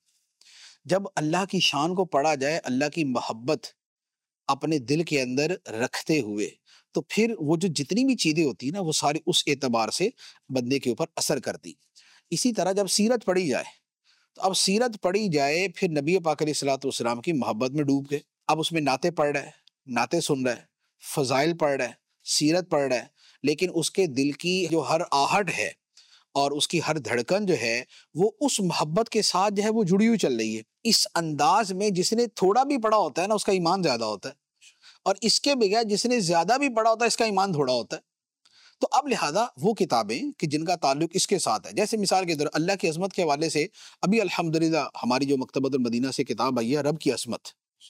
جب اللہ کی شان کو پڑھا جائے اللہ کی محبت اپنے دل کے اندر رکھتے ہوئے، تو پھر وہ جو جتنی بھی چیزیں ہوتی ہیں نا وہ ساری اس اعتبار سے بندے کے اوپر اثر کرتی۔ اسی طرح جب سیرت پڑھی جائے تو اب سیرت پڑھی جائے پھر نبی پاک علیہ الصلوۃ والسلام کی محبت میں ڈوب گئے، اب اس میں نعتیں پڑھ رہا ہے، نعتیں سن رہا ہے، فضائل پڑھ رہا ہے، سیرت پڑھ رہا ہے، لیکن اس کے دل کی جو ہر آہٹ ہے اور اس کی ہر دھڑکن جو ہے وہ اس محبت کے ساتھ جو ہے وہ جڑی ہوئی چل رہی ہے۔ اس انداز میں جس نے تھوڑا بھی پڑھا ہوتا ہے نا اس کا ایمان زیادہ ہوتا ہے، اور اس کے بغیر جس نے زیادہ بھی پڑھا ہوتا ہے اس کا ایمان تھوڑا ہوتا ہے۔ تو اب لہذا وہ کتابیں کہ جن کا تعلق اس کے ساتھ ہے، جیسے مثال کے طور اللہ کی عظمت کے حوالے سے ابھی الحمدللہ ہماری جو مکتبۃ المدینہ سے کتاب آئی ہے رب کی عظمت،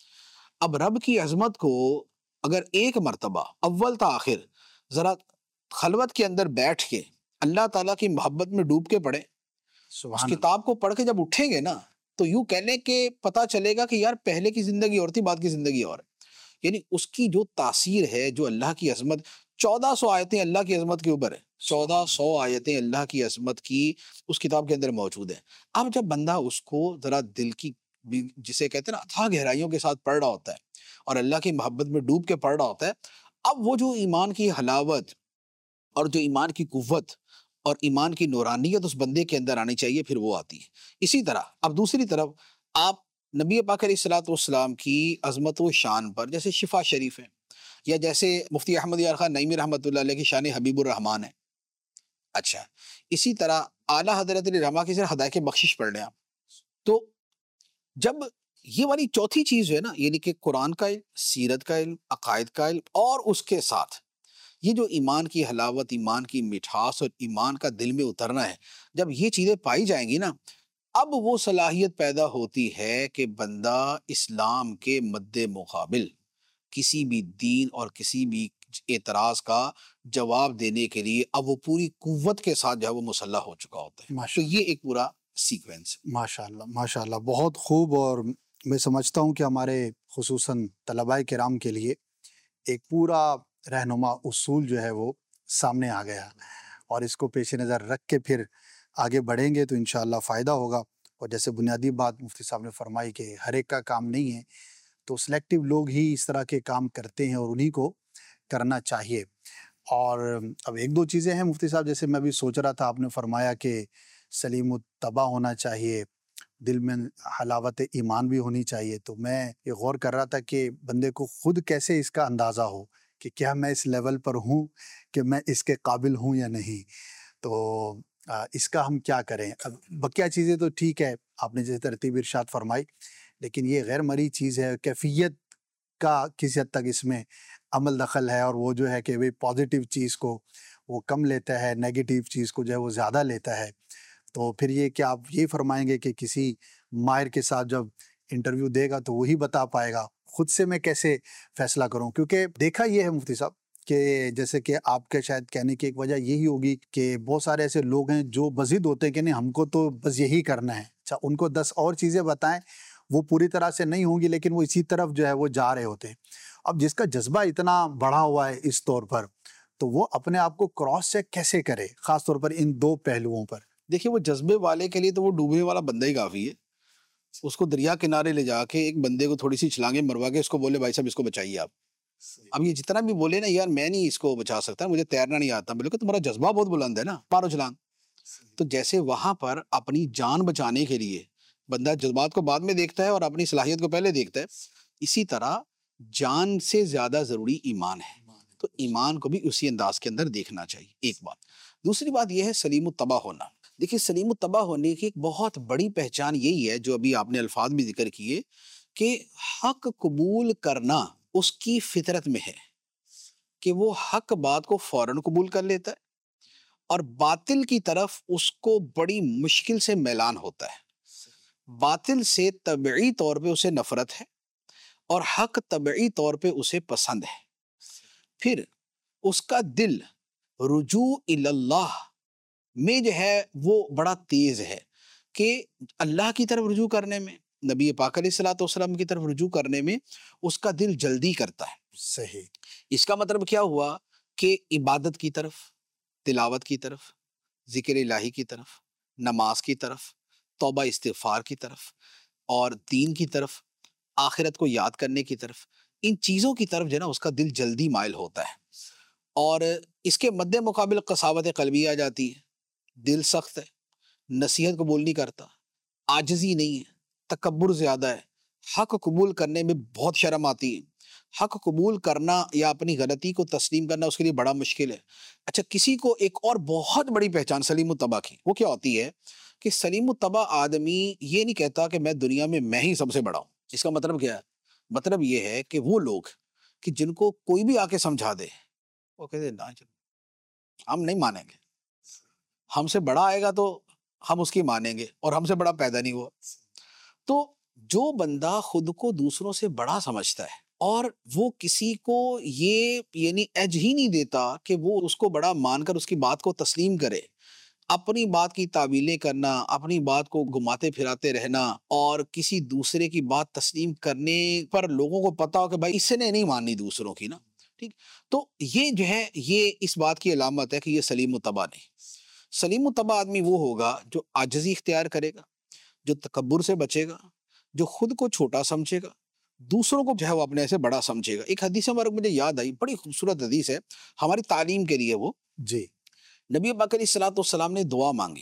اب رب کی عظمت کو اگر ایک مرتبہ اول تا آخر ذرا خلوت کے اندر بیٹھ کے اللہ تعالیٰ کی محبت میں ڈوب کے پڑھیں، اس کتاب کو پڑھ کے جب اٹھیں گے نا تو یوں کہہ لیں کہ پتہ چلے گا کہ یار پہلے کی زندگی اور تھی، بعد کی زندگی اور ہے۔ یعنی اس کی جو تاثیر ہے، جو اللہ کی عظمت، چودہ سو آیتیں اللہ کی عظمت کے اوپر ہے، چودہ سو آیتیں اللہ کی عظمت کی اس کتاب کے اندر موجود ہیں۔ اب جب بندہ اس کو ذرا دل کی جسے کہتے ہیں نا اتھاہ گہرائیوں کے ساتھ پڑھ رہا ہوتا ہے اور اللہ کی محبت میں ڈوب کے پڑھ رہا ہوتا ہے، اب وہ جو ایمان کی حلاوت اور جو ایمان کی قوت اور ایمان کی نورانیت اس بندے کے اندر آنی چاہیے، پھر وہ آتی ہے۔ اسی طرح اب دوسری طرف آپ نبی پاک علیہ الصلوۃ والسلام کی عظمت و شان پر جیسے شفا شریف ہے، یا جیسے مفتی احمد یار خان نعیمی رحمۃ اللہ علیہ کی شان حبیب الرحمان ہے، اچھا اسی طرح اعلیٰ حضرت علی رحمہ کی ہدایت بخشش پڑھ لیں آپ، تو جب یہ والی چوتھی چیز ہے نا یعنی کہ قرآن کا علم، سیرت کا علم، عقائد کا علم، اور اس کے ساتھ یہ جو ایمان کی حلاوت، ایمان کی مٹھاس اور ایمان کا دل میں اترنا ہے، جب یہ چیزیں پائی جائیں گی نا اب وہ صلاحیت پیدا ہوتی ہے کہ بندہ اسلام کے مد مقابل کسی بھی دین اور کسی بھی اعتراض کا جواب دینے کے لیے اب وہ پوری قوت کے ساتھ جو ہے وہ مسلح ہو چکا ہوتا ہے۔ تو یہ ایک پورا سیکوینس ہے۔ ماشاءاللہ ماشاءاللہ بہت خوب، اور میں سمجھتا ہوں کہ ہمارے خصوصاً طلباء کرام کے لیے ایک پورا رہنما اصول جو ہے وہ سامنے آ گیا، اور اس کو پیش نظر رکھ کے پھر آگے بڑھیں گے تو انشاءاللہ فائدہ ہوگا۔ اور جیسے بنیادی بات مفتی صاحب نے فرمائی کہ ہر ایک کا کام نہیں ہے، تو سلیکٹیو لوگ ہی اس طرح کے کام کرتے ہیں اور انہی کو کرنا چاہیے۔ اور اب ایک دو چیزیں ہیں مفتی صاحب، جیسے میں بھی سوچ رہا تھا، آپ نے فرمایا کہ سلیم الطبع ہونا چاہیے، دل میں حلاوت ایمان بھی ہونی چاہیے، تو میں یہ غور کر رہا تھا کہ بندے کو خود کیسے اس کا اندازہ ہو کہ کیا میں اس لیول پر ہوں کہ میں اس کے قابل ہوں یا نہیں، تو اس کا ہم کیا کریں۔ اب بقیہ چیزیں تو ٹھیک ہے، آپ نے جیسے ترتیب ارشاد فرمائی، لیکن یہ غیر مرئی چیز ہے، کیفیت کا کسی حد تک اس میں عمل دخل ہے، اور وہ جو ہے کہ وہ پازیٹیو چیز کو وہ کم لیتا ہے، نیگیٹیو چیز کو جو ہے وہ زیادہ لیتا ہے۔ تو پھر یہ کہ آپ یہی فرمائیں گے کہ کسی ماہر کے ساتھ جب انٹرویو دے گا تو وہی بتا پائے گا، خود سے میں کیسے فیصلہ کروں؟ کیونکہ دیکھا یہ ہے مفتی صاحب کہ جیسے کہ آپ کے شاید کہنے کی ایک وجہ یہی ہوگی کہ بہت سارے ایسے لوگ ہیں جو بضد ہوتے ہیں کہ نہیں ہم کو تو بس یہی کرنا ہے، اچھا ان کو دس اور چیزیں بتائیں وہ پوری طرح سے نہیں ہوں گی لیکن وہ اسی طرف جو ہے وہ جا رہے ہوتے ہیں۔ اب جس کا جذبہ اتنا بڑھا ہوا ہے اس طور پر، تو وہ اپنے آپ کو کراس چیک کیسے کرے، خاص طور پر ان دو پہلوؤں پر؟ دیکھیے وہ جذبے والے کے لیے تو وہ ڈوبنے والا بندہ ہی کافی ہے، اس کو دریا کنارے لے جا کے ایک بندے کو تھوڑی سی چھلانگیں مروا کے اس کو بولے بھائی صاحب اس کو بچائیے آپ، اب یہ جتنا بھی بولے نا یار میں نہیں اس کو بچا سکتا، مجھے تیرنا نہیں آتا، بولے کہ تمہارا جذبہ بہت بلند ہے نا، مارو چھلانگ۔ تو جیسے وہاں پر اپنی جان بچانے کے لیے بندہ جذبات کو بعد میں دیکھتا ہے اور اپنی صلاحیت کو پہلے دیکھتا ہے، اسی طرح جان سے زیادہ ضروری ایمان ہے، تو ایمان کو بھی اسی انداز کے اندر دیکھنا چاہیے، ایک بات۔ دوسری بات یہ ہے سلیم الطبع ہونا۔ دیکھیے سلیم الطبع ہونے کی ایک بہت بڑی پہچان یہی ہے جو ابھی آپ نے الفاظ بھی ذکر کیے کہ حق قبول کرنا اس کی فطرت میں ہے کہ وہ حق بات کو فوراً قبول کر لیتا ہے اور باطل کی طرف اس کو بڑی مشکل سے میلان ہوتا ہے۔ باطل سے طبعی طور پہ اسے نفرت ہے اور حق طبعی طور پہ اسے پسند ہے۔ پھر اس کا دل رجوع اللہ میں جو ہے وہ بڑا تیز ہے کہ اللہ کی طرف رجوع کرنے میں، نبی پاک علیہ الصلوۃ والسلام کی طرف رجوع کرنے میں اس کا دل جلدی کرتا ہے۔ صحیح۔ اس کا مطلب کیا ہوا کہ عبادت کی طرف، تلاوت کی طرف، ذکر الہی کی طرف، نماز کی طرف، توبہ استغفار کی طرف اور دین کی طرف، آخرت کو یاد کرنے کی طرف، ان چیزوں کی طرف جو ہے نا اس کا دل جلدی مائل ہوتا ہے۔ اور اس کے مد مقابل قساوت قلبی آ جاتی ہے، دل سخت ہے، نصیحت قبول نہیں کرتا، عاجزی نہیں ہے، تکبر زیادہ ہے، حق قبول کرنے میں بہت شرم آتی ہے، حق قبول کرنا یا اپنی غلطی کو تسلیم کرنا اس کے لیے بڑا مشکل ہے۔ اچھا کسی کو ایک اور بہت بڑی پہچان سلیم الطبع کی وہ کیا ہوتی ہے کہ سلیم الطبع آدمی یہ نہیں کہتا کہ میں دنیا میں میں ہی سب سے بڑا ہوں۔ اس کا مطلب کیا ہے؟ مطلب یہ ہے کہ وہ لوگ کہ جن کو کوئی بھی آ کے سمجھا دے وہ کہتے ہیں ہم نہیں مانیں گے، ہم سے بڑا آئے گا تو ہم اس کی مانیں گے اور ہم سے بڑا پیدا نہیں ہوا۔ تو جو بندہ خود کو دوسروں سے بڑا سمجھتا ہے اور وہ کسی کو یہ یعنی ایج ہی نہیں دیتا کہ وہ اس کو بڑا مان کر اس کی بات کو تسلیم کرے، اپنی بات کی تعویلیں کرنا، اپنی بات کو گھماتے پھراتے رہنا اور کسی دوسرے کی بات تسلیم کرنے پر لوگوں کو پتا ہو کہ بھائی اس نے نہیں ماننی دوسروں کی نا، ٹھیک، تو یہ جو ہے یہ اس بات کی علامت ہے کہ یہ سلیم الطبع نہیں۔ سلیم الطبع آدمی وہ ہوگا جو عاجزی اختیار کرے گا، جو تکبر سے بچے گا، جو خود کو چھوٹا سمجھے گا، دوسروں کو جو ہے وہ اپنے سے بڑا سمجھے گا۔ ایک حدیث مبارک مجھے یاد آئی، بڑی خوبصورت حدیث ہے ہماری تعلیم کے لیے وہ۔ جی۔ نبی پاک علیہ الصلوۃ والسلام نے دعا مانگی،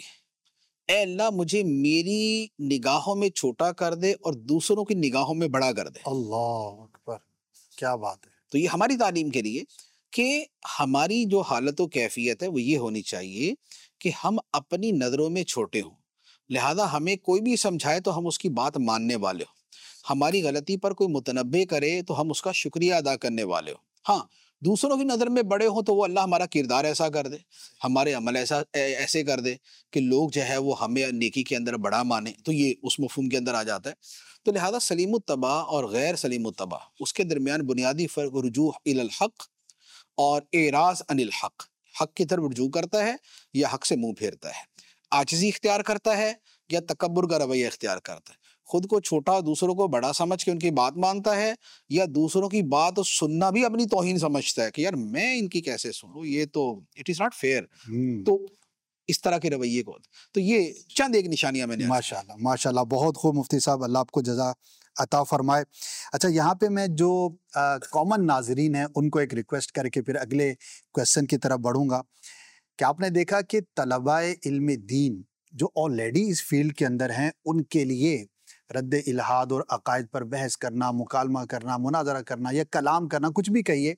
اے اللہ مجھے میری نگاہوں میں چھوٹا کر دے اور دوسروں کی نگاہوں میں بڑا کر دے۔ اللہ اکبر، کیا بات ہے۔ تو یہ ہماری تعلیم کے لیے کہ ہماری جو حالت و کیفیت ہے وہ یہ ہونی چاہیے کہ ہم اپنی نظروں میں چھوٹے ہوں، لہذا ہمیں کوئی بھی سمجھائے تو ہم اس کی بات ماننے والے ہوں، ہماری غلطی پر کوئی متنبہ کرے تو ہم اس کا شکریہ ادا کرنے والے ہوں۔ ہاں دوسروں کی نظر میں بڑے ہوں تو وہ اللہ ہمارا کردار ایسا کر دے، ہمارے عمل ایسا ایسے کر دے کہ لوگ جو ہے وہ ہمیں نیکی کے اندر بڑا مانے، تو یہ اس مفہوم کے اندر آ جاتا ہے۔ تو لہذا سلیم الطبع اور غیر سلیم الطبع اس کے درمیان بنیادی فرق رجوع الی الحق اور اعراض عن الحق، حق کی طرف رجوع کرتا ہے یا حق سے منہ پھیرتا ہے، عاجزی اختیار کرتا ہے یا تکبر کا رویہ اختیار کرتا ہے، خود کو چھوٹا دوسروں کو بڑا سمجھ کے ان کی بات مانتا ہے یا دوسروں کی بات سننا بھی اپنی توہین سمجھتا ہے کہ یار میں ان کی کیسے سنوں، یہ تو اٹ از ناٹ فیئر۔ تو اس طرح کے رویے کو، تو یہ چند ایک نشانیاں میں نے ماشاءاللہ ماشاءاللہ بہت خوب مفتی صاحب، اللہ آپ کو جزا عطا فرمائے۔ اچھا یہاں پہ میں جو کامن ناظرین ہیں ان کو ایک ریکویسٹ کر کے پھر اگلے کویسچن کی طرف بڑھوں گا کہ آپ نے دیکھا کہ طلباء علم دین جو آلریڈی اس فیلڈ کے اندر ہیں ان کے لیے رد الحاد اور عقائد پر بحث کرنا، مکالمہ کرنا، مناظرہ کرنا یا کلام کرنا، کچھ بھی کہیے،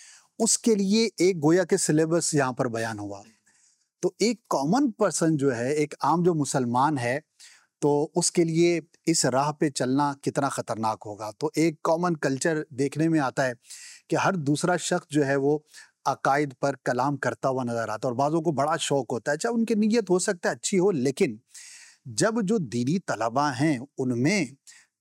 اس کے لیے ایک گویا کے سلیبس یہاں پر بیان ہوا۔ تو ایک کامن پرسن جو ہے، ایک عام جو مسلمان ہے، تو اس کے لیے اس راہ پہ چلنا کتنا خطرناک ہوگا۔ تو ایک کامن کلچر دیکھنے میں آتا ہے کہ ہر دوسرا شخص جو ہے وہ عقائد پر کلام کرتا ہوا نظر آتا ہے اور بعضوں کو بڑا شوق ہوتا ہے، چاہے ان کی نیت ہو سکتا ہے اچھی ہو، لیکن جب جو دینی طلباء ہیں ان میں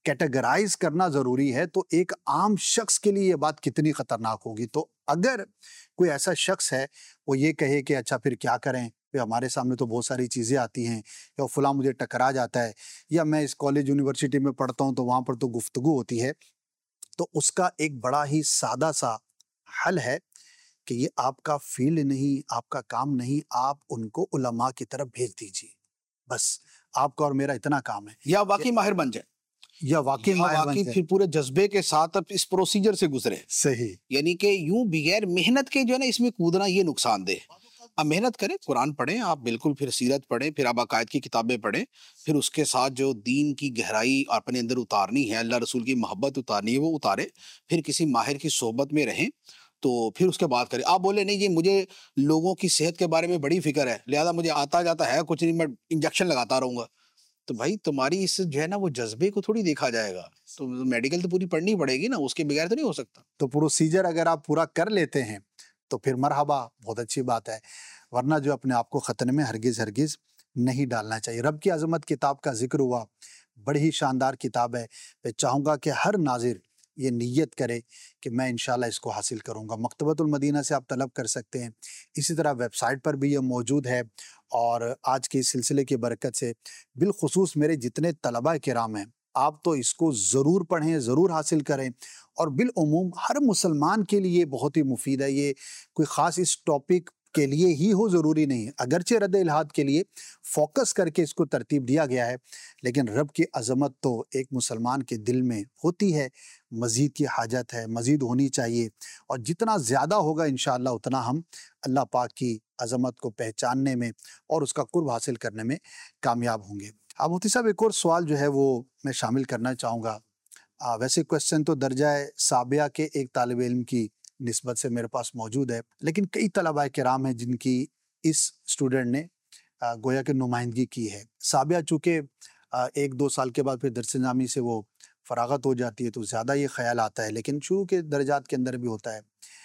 کیٹیگرائز کرنا ضروری ہے تو ایک عام شخص کے لیے یہ بات کتنی خطرناک ہوگی. تو اگر کوئی ایسا شخص ہے وہ یہ کہے کہ اچھا پھر کیا کریں، پھر ہمارے سامنے تو بہت ساری چیزیں آتی ہیں، یا فلاں مجھے ٹکرا جاتا ہے، یا میں اس کالج یونیورسٹی میں پڑھتا ہوں تو وہاں پر تو گفتگو ہوتی ہے، تو اس کا ایک بڑا ہی سادہ سا حل ہے کہ یہ آپ کا فیلڈ نہیں، آپ کا کام نہیں، آپ ان کو علماء کی طرف بھیج دیجیے. بس آپ کا اور میرا اتنا کام ہے. یا واقعی ماہر بن جائے، یا واقعی یا ماہر بن واقعی جائے. پھر پورے جذبے کے ساتھ اب اس پروسیجر سے گزرے. صحیح. یعنی کہ یوں بغیر محنت کے جو ہے نا اس میں کودنا یہ نقصان دہ. اب محنت کریں، قرآن پڑھیں آپ، بالکل، پھر سیرت پڑھیں، پھر آپ عقائد کی کتابیں پڑھیں، پھر اس کے ساتھ جو دین کی گہرائی اپنے اندر اتارنی ہے، اللہ رسول کی محبت اتارنی ہے وہ اتارے، پھر کسی ماہر کی صحبت میں رہیں، تو پھر اس کے بعد کریں. آپ بولے نہیں یہ مجھے لوگوں کی صحت کے بارے میں بڑی فکر ہے لہذا مجھے آتا جاتا ہے کچھ نہیں، میں انجیکشن لگاتا رہوں گا، تو بھائی تمہاری اس جو ہے نا وہ جذبے کو تھوڑی دیکھا جائے گا. تو میڈیکل تو پوری پڑھنی پڑے گی نا، اس کے بغیر تو نہیں ہو سکتا. تو پروسیجر اگر آپ پورا کر لیتے ہیں تو پھر مرحبا، بہت اچھی بات ہے، ورنہ جو اپنے آپ کو خطرے میں ہرگز ہرگز نہیں ڈالنا چاہیے. رب کی عظمت کتاب کا ذکر ہوا، بڑی ہی شاندار کتاب ہے. میں چاہوں گا کہ ہر ناظر یہ نیت کرے کہ میں انشاءاللہ اس کو حاصل کروں گا. مکتبۃ المدینہ سے آپ طلب کر سکتے ہیں، اسی طرح ویب سائٹ پر بھی یہ موجود ہے. اور آج کے اس سلسلے کی برکت سے بالخصوص میرے جتنے طلباء کرام ہیں، آپ تو اس کو ضرور پڑھیں، ضرور حاصل کریں. اور بالعموم ہر مسلمان کے لیے بہت ہی مفید ہے. یہ کوئی خاص اس ٹاپک کے لیے ہی ہو ضروری نہیں، اگرچہ رد الحاد کے لیے فوکس کر کے اس کو ترتیب دیا گیا ہے، لیکن رب کی عظمت تو ایک مسلمان کے دل میں ہوتی ہے، مزید کی حاجت ہے، مزید ہونی چاہیے. اور جتنا زیادہ ہوگا انشاءاللہ اتنا ہم اللہ پاک کی عظمت کو پہچاننے میں اور اس کا قرب حاصل کرنے میں کامیاب ہوں گے. اب مفتی صاحب ایک اور سوال جو ہے وہ میں شامل کرنا چاہوں گا. آ, ویسے کوشچن تو درجہ سابعہ کے ایک طالب علم کی نسبت سے میرے پاس موجود ہے، لیکن کئی طلباء کرام ہیں جن کی اس اسٹوڈنٹ نے آ, گویا کہ نمائندگی کی ہے. سابعہ چونکہ آ, ایک دو سال کے بعد پھر درس نظامی سے وہ فراغت ہو جاتی ہے تو زیادہ یہ خیال آتا ہے، لیکن شروع کے درجات کے اندر بھی ہوتا ہے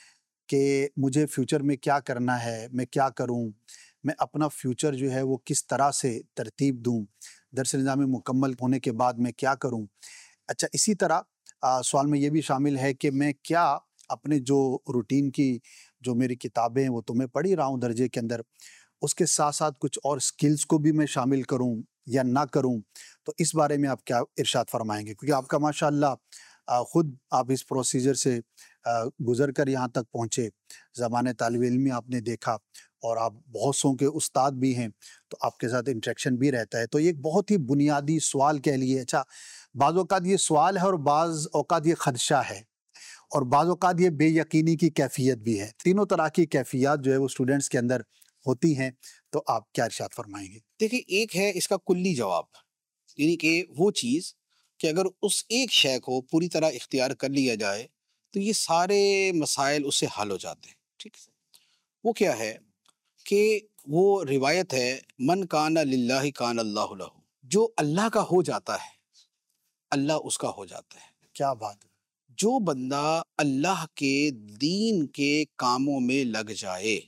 کہ مجھے فیوچر میں کیا کرنا ہے، میں کیا کروں، میں اپنا فیوچر جو ہے وہ کس طرح سے ترتیب دوں، درس نظامی مکمل ہونے کے بعد میں کیا کروں. اچھا اسی طرح آ, سوال میں یہ بھی شامل ہے کہ میں کیا اپنے جو روٹین کی جو میری کتابیں ہیں وہ تو میں پڑھ ہی رہا ہوں درجے کے اندر، اس کے ساتھ ساتھ کچھ اور سکلز کو بھی میں شامل کروں یا نہ کروں. تو اس بارے میں آپ کیا ارشاد فرمائیں گے؟ کیونکہ آپ کا ماشاءاللہ خود آپ اس پروسیجر سے گزر کر یہاں تک پہنچے، زمانے طالب علمی آپ نے دیکھا، اور آپ بہت سو کے استاد بھی ہیں تو آپ کے ساتھ انٹریکشن بھی رہتا ہے. تو یہ ایک بہت ہی بنیادی سوال کہہ لیے. اچھا بعض اوقات یہ سوال ہے اور بعض اوقات یہ خدشہ ہے اور بعض اوقات یہ بے یقینی کی کیفیت بھی ہے. تینوں طرح کی کیفیات جو ہے وہ اسٹوڈنٹس کے اندر ہوتی ہیں، تو آپ کیا ارشاد فرمائیں گے؟ دیکھیں، ایک ہے اس کا کلی جواب، یعنی کہ وہ چیز کہ اگر اس ایک شے کو پوری طرح اختیار کر لیا جائے تو یہ سارے مسائل اس سے حل ہو جاتے ہیں. ٹھیک ہے، وہ کیا ہے کہ وہ روایت ہے من کان للہ کان اللہ لہ، جو اللہ کا ہو جاتا ہے اللہ اس کا ہو جاتا ہے. کیا بات ہے! جو بندہ اللہ کے دین کے کاموں میں لگ جائے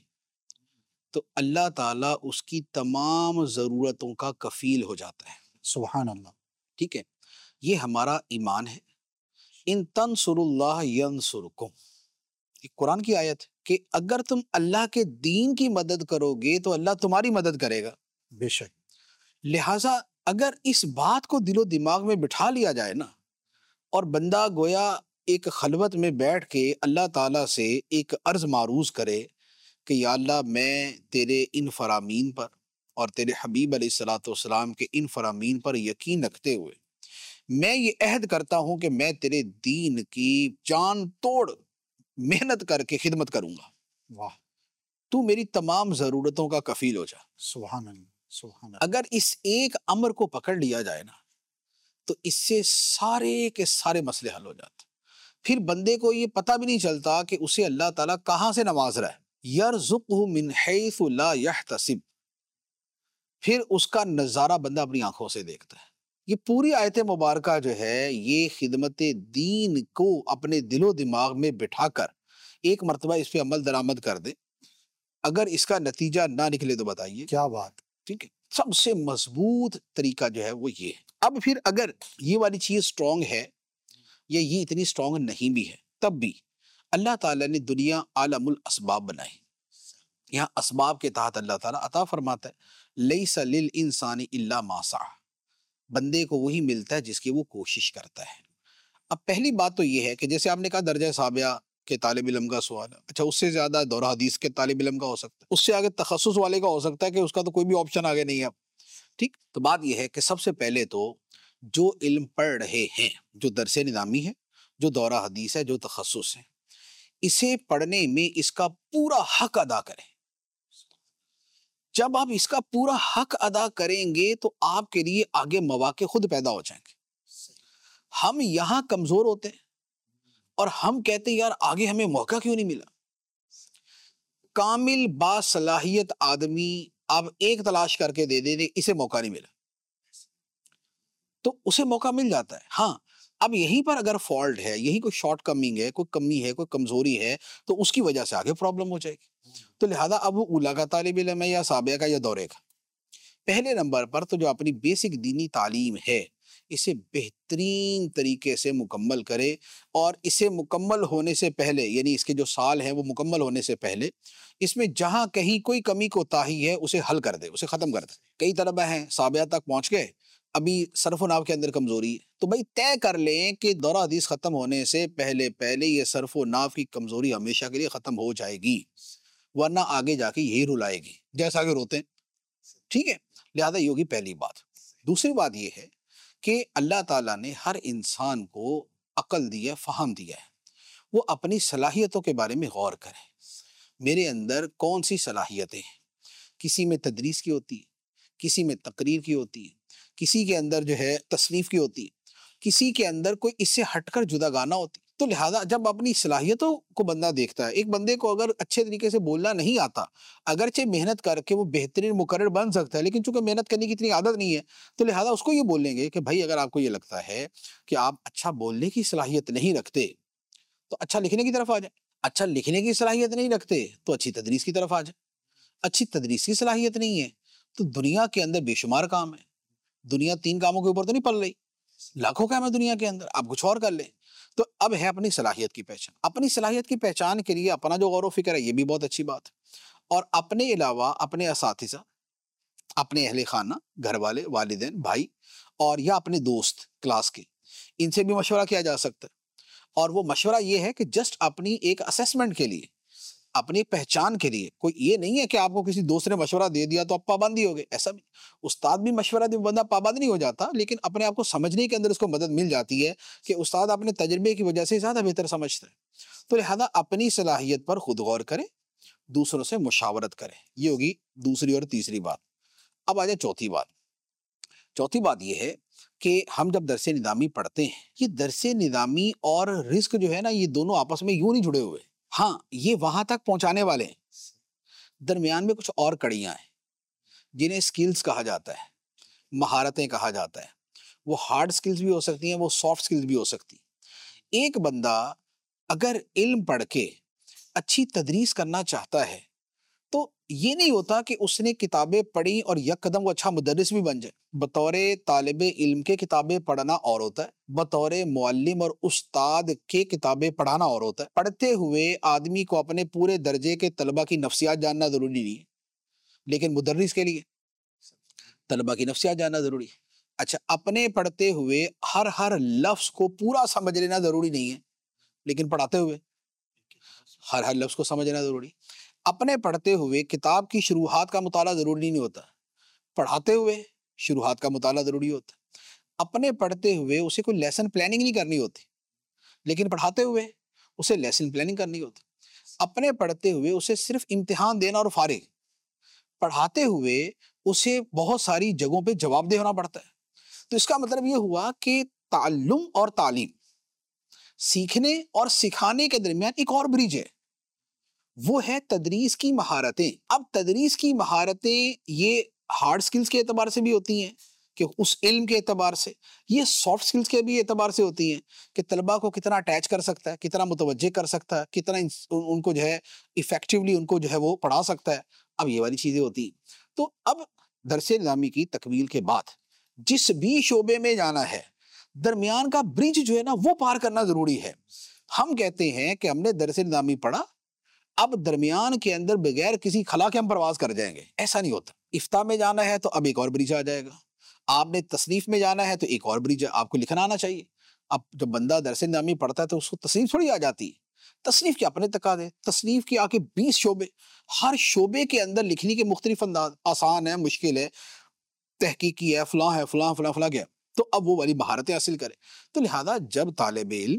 تو اللہ تعالیٰ اس کی تمام ضرورتوں کا کفیل ہو جاتا ہے. سبحان اللہ. ٹھیک ہے، یہ ہمارا ایمان ہے. ان تنصروا اللہ ینصرکم، یہ قرآن کی آیت ہے کہ اگر تم اللہ کے دین کی مدد کرو گے تو اللہ تمہاری مدد کرے گا. بے شک. لہٰذا اگر اس بات کو دل و دماغ میں بٹھا لیا جائے نا، اور بندہ گویا ایک خلوت میں بیٹھ کے اللہ تعالیٰ سے ایک عرض معروض کرے کہ یا اللہ میں تیرے ان فرامین پر اور تیرے حبیب علیہ الصلوۃ والسلام کے ان فرامین پر یقین رکھتے ہوئے میں یہ عہد کرتا ہوں کہ میں تیرے دین کی جان توڑ محنت کر کے خدمت کروں گا. واہ. تو میری تمام ضرورتوں کا کفیل ہو جا. سبحان اللہ. سبحان اللہ. اگر اس ایک امر کو پکڑ لیا جائے نا تو اس سے سارے کے سارے مسئلے حل ہو جاتے. پھر بندے کو یہ پتہ بھی نہیں چلتا کہ اسے اللہ تعالیٰ کہاں سے نواز رہا ہے. یرزقہ من حیث لا یحتسب، پھر اس کا نظارہ بندہ اپنی آنکھوں سے دیکھتا ہے. یہ پوری آیت مبارکہ جو ہے یہ خدمت دین کو اپنے دل و دماغ میں بٹھا کر ایک مرتبہ اس پہ عمل درآمد کر دے. اگر اس کا نتیجہ نہ نکلے تو بتائیے. کیا بات. ٹھیک ہے، سب سے مضبوط طریقہ جو ہے وہ یہ ہے۔ اب پھر اگر یہ والی چیز سٹرونگ ہے یا یہ اتنی سٹرونگ نہیں بھی ہے، تب بھی اللہ تعالیٰ نے دنیا عالم الاسباب بنائی۔ یہاں اسباب کے تحت اللہ تعالیٰ عطا فرماتا ہے، لیس للانسان الا ما سعی، بندے کو وہی ملتا ہے جس کی وہ کوشش کرتا ہے۔ اب پہلی بات تو یہ ہے کہ جیسے آپ نے کہا درجہ سابعہ کے طالب علم کا سوال ہے، اچھا اس سے زیادہ دورہ حدیث کے طالب علم کا ہو سکتا ہے، اس سے آگے تخصص والے کا ہو سکتا ہے کہ اس کا تو کوئی بھی آپشن آگے نہیں ہے۔ ٹھیک، تو بات یہ ہے کہ سب سے پہلے تو جو علم پڑھ رہے ہیں، جو درس نظامی ہے، جو دورہ حدیث ہے، جو تخصص ہے، اسے پڑھنے میں اس کا پورا حق ادا کریں۔ جب آپ اس کا پورا حق ادا کریں گے تو آپ کے لیے آگے مواقع خود پیدا ہو جائیں گے۔ ہم یہاں کمزور ہوتے ہیں اور ہم کہتے ہیں یار آگے ہمیں موقع کیوں نہیں ملا۔ کامل باصلاحیت آدمی آپ ایک تلاش کر کے دے دیں، اسے موقع نہیں ملا تو اسے موقع مل جاتا ہے۔ ہاں، اب یہیں پر اگر فالٹ ہے، یہی کوئی شارٹ کمنگ ہے، کوئی کمی ہے، کوئی کمزوری ہے، تو اس کی وجہ سے آگے پرابلم ہو جائے گی۔ تو لہذا اب وہ اولا کا طالب علم ہے یا سابعہ کا یا دورے کا، پہلے نمبر پر تو جو اپنی بیسک دینی تعلیم ہے اسے بہترین طریقے سے مکمل کرے، اور اسے مکمل ہونے سے پہلے، یعنی اس کے جو سال ہیں وہ مکمل ہونے سے پہلے، اس میں جہاں کہیں کوئی کمی کوتاہی ہے اسے حل کر دے، اسے ختم کر دے۔ کئی طلبہ ہیں سابعہ تک پہنچ گئے، ابھی صرف و نحو کے اندر کمزوری ہے، تو بھائی طے کر لیں کہ دورہ حدیث ختم ہونے سے پہلے پہلے یہ صرف و نحو کی کمزوری ہمیشہ کے لیے ختم ہو جائے گی، ورنہ آگے جا کے یہی رلائے گی جیسا کہ روتے ہیں۔ ٹھیک ہے، لہذا یہ ہوگی پہلی بات۔ دوسری بات یہ ہے کہ اللہ تعالیٰ نے ہر انسان کو عقل دی ہے، فہم دیا ہے، وہ اپنی صلاحیتوں کے بارے میں غور کرے۔ میرے اندر کون سی صلاحیتیں ہیں؟ کسی میں تدریس کی ہوتی ہے، کسی میں تقریر کی ہوتی ہے، کسی کے اندر جو ہے تصنیف کی ہوتی ہے، کسی کے اندر کوئی اس سے ہٹ کر جدا گانا ہوتی ہے۔ تو لہٰذا جب اپنی صلاحیتوں کو بندہ دیکھتا ہے، ایک بندے کو اگر اچھے طریقے سے بولنا نہیں آتا، اگرچہ محنت کر کے وہ بہترین مقرر بن سکتا ہے، لیکن چونکہ محنت کرنے کی اتنی عادت نہیں ہے، تو لہٰذا اس کو یہ بولیں گے کہ بھائی اگر آپ کو یہ لگتا ہے کہ آپ اچھا بولنے کی صلاحیت نہیں رکھتے تو اچھا لکھنے کی طرف آ جائیں، اچھا لکھنے کی صلاحیت نہیں رکھتے تو اچھی تدریس کی طرف آ جائیں، اچھی تدریس کی صلاحیت نہیں ہے تو دنیا کے اندر بے شمار کام ہے، دنیا تین کاموں کے اوپر تو نہیں پل رہی، لاکھوں کام ہے دنیا کے اندر، آپ کچھ اور کر لیں۔ تو اب ہے اپنی صلاحیت کی پہچان۔ اپنی صلاحیت کی پہچان کے لیے اپنا جو غور و فکر ہے یہ بھی بہت اچھی بات ہے، اور اپنے علاوہ اپنے اساتذہ، اپنے اہل خانہ، گھر والے، والدین، بھائی، اور یا اپنے دوست کلاس کے، ان سے بھی مشورہ کیا جا سکتا ہے۔ اور وہ مشورہ یہ ہے کہ جسٹ اپنی ایک اسیسمنٹ کے لیے، اپنی پہچان کے لیے، کوئی یہ نہیں ہے کہ آپ کو کسی دوست نے مشورہ دے دیا تو آپ پابندی ہو گئے، ایسا بھی استاد بھی مشورہ دے بندہ پابند نہیں ہو جاتا، لیکن اپنے آپ کو سمجھنے کے اندر اس کو مدد مل جاتی ہے کہ استاد اپنے تجربے کی وجہ سے زیادہ بہتر سمجھتا ہے۔ تو لہذا اپنی صلاحیت پر خود غور کرے، دوسروں سے مشاورت کرے، یہ ہوگی دوسری اور تیسری بات۔ اب آ جائے چوتھی بات۔ چوتھی بات یہ ہے کہ ہم جب درس نظامی پڑھتے ہیں، یہ درس نظامی اور رزق جو ہے نا، یہ دونوں آپس میں یوں نہیں جڑے ہوئے، ہاں یہ وہاں تک پہنچانے والے ہیں، درمیان میں کچھ اور کڑیاں ہیں جنہیں سکلز کہا جاتا ہے، مہارتیں کہا جاتا ہے۔ وہ ہارڈ سکلز بھی ہو سکتی ہیں، وہ سافٹ سکلز بھی ہو سکتی ہیں۔ ایک بندہ اگر علم پڑھ کے اچھی تدریس کرنا چاہتا ہے تو یہ نہیں ہوتا کہ اس نے کتابیں پڑھی اور یک قدم وہ اچھا مدرس بھی بن جائے۔ بطور طالب علم کے کتابیں پڑھنا اور ہوتا ہے، بطور معلم اور استاد کے کتابیں پڑھانا اور ہوتا ہے۔ پڑھتے ہوئے آدمی کو اپنے پورے درجے کے طلبہ کی نفسیات جاننا ضروری نہیں ہے، لیکن مدرس کے لیے طلبہ کی نفسیات جاننا ضروری ہے۔ اچھا، اپنے پڑھتے ہوئے ہر ہر لفظ کو پورا سمجھ لینا ضروری نہیں ہے، لیکن پڑھاتے ہوئے ہر ہر لفظ کو سمجھ لینا ضروری ہے۔ اپنے پڑھتے ہوئے کتاب کی شروحات کا مطالعہ ضروری نہیں ہوتا، پڑھاتے ہوئے شروحات کا مطالعہ ضروری ہوتا ہے۔ اپنے پڑھتے ہوئے اسے کوئی لیسن پلاننگ نہیں کرنی ہوتی، لیکن پڑھاتے ہوئے اسے لیسن پلاننگ کرنی ہوتی۔ اپنے پڑھتے ہوئے اسے صرف امتحان دینا اور فارغ، پڑھاتے ہوئے اسے بہت ساری جگہوں پہ جواب دہ ہونا پڑتا ہے۔ تو اس کا مطلب یہ ہوا کہ تعلم اور تعلیم، سیکھنے اور سکھانے کے درمیان ایک اور بریج ہے، وہ ہے تدریس کی مہارتیں۔ اب تدریس کی مہارتیں یہ ہارڈ سکلز کے اعتبار سے بھی ہوتی ہیں کہ اس علم کے اعتبار سے، یہ سافٹ سکلز کے بھی اعتبار سے ہوتی ہیں کہ طلبہ کو کتنا اٹیچ کر سکتا ہے، کتنا متوجہ کر سکتا ہے، کتنا ان کو جو ہے ایفیکٹولی ان کو جو ہے وہ پڑھا سکتا ہے۔ اب یہ والی چیزیں ہوتی ہیں۔ تو اب درس نظامی کی تکمیل کے بعد جس بھی شعبے میں جانا ہے درمیان کا برج جو ہے نا وہ پار کرنا ضروری ہے. ہم کہتے ہیں کہ ہم نے درس نظامی پڑھا، اب درمیان کے اندر بغیر کسی خلا کے ہم پرواز کر جائیں گے، ایسا نہیں ہوتا. افتاح میں جانا ہے تو اب ایک اور برج آ جائے گا، آپ نے تصنیف میں جانا ہے تو ایک اور برج آپ کو لکھنا آنا چاہیے. اب جب بندہ درس نظامی پڑھتا ہے تو اس کو تصنیف تھوڑی آ جاتی ہے، تصنیف کے اپنے تقاضے، تصنیف کے آ کے بیس شعبے، ہر شعبے کے اندر لکھنے کے مختلف انداز، آسان ہے، مشکل ہے، تحقیقی ہے، فلاں ہے، فلاں فلاں فلاں کیا، تو اب وہ والی مہارتیں حاصل کرے. تو لہذا جب طالب علم